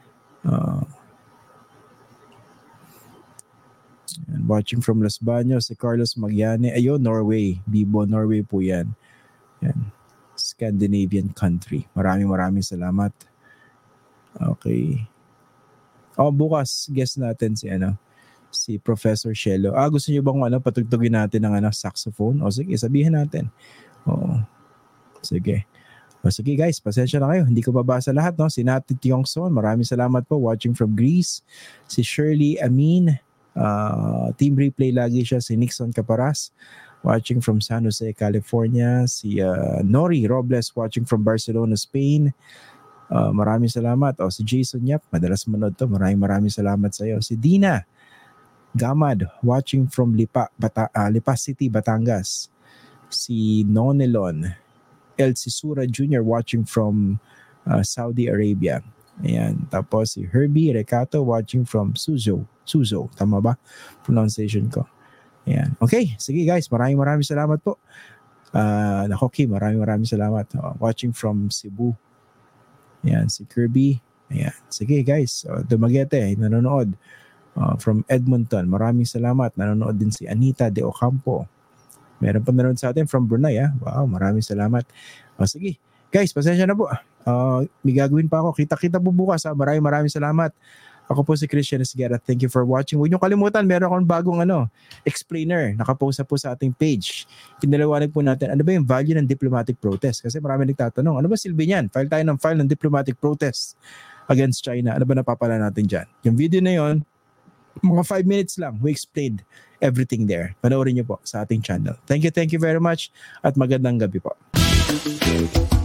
Watching from Los Baños, si Carlos Magyane. Ayun, Norway. Bibo, Norway po yan. Yan. Scandinavian country. Maraming salamat. Okay. Bukas, guest natin si Professor Shelo. Gusto niyo bang patugtugin natin ng saxophone? Sige, sabihin natin. Sige. Sige guys, pasensya na kayo. Hindi ko babasa lahat, no? Si Nati Tiongson, maraming salamat po watching from Greece. Si Shirley Amin, team replay lagi siya. Si Nixon Caparas, watching from San Jose, California. Si Nori Robles, watching from Barcelona, Spain. Maraming salamat. Si Jason Yap, madalas manood to. Maraming salamat sa iyo. Si Dina Gamad, watching from Lipa City, Batangas. Si Nonelon El Sisura Jr. watching from Saudi Arabia. Ayan. Tapos si Herbie Recato watching from Suzhou. Suzhou. Tama ba? Pronunciation ko. Ayan. Okay. Sige guys. Maraming salamat po. Nakoki, maraming salamat. Watching from Cebu. Ayan. Si Kirby. Ayan. Sige guys. Dumaguete. Nanonood. From Edmonton. Maraming salamat. Nanonood din si Anita de Ocampo. Meron pa nanonood sa atin from Brunei. Wow. Maraming salamat. Sige. Guys, pasensya na po. May gagawin pa ako. Kita-kita po bukas. Maraming salamat. Ako po si Christian Esguerra. Thank you for watching. Huwag niyo kalimutan, meron akong bagong explainer. Nakapost na po sa ating page. Pinaliwanag po natin, ano ba yung value ng diplomatic protest? Kasi marami nagtatanong, ano ba silbi niyan? File tayo ng diplomatic protest against China. Ano ba napapala natin dyan? Yung video na yon, mga 5 minutes lang, we explained everything there. Panoorin niyo po sa ating channel. Thank you very much at magandang gabi po.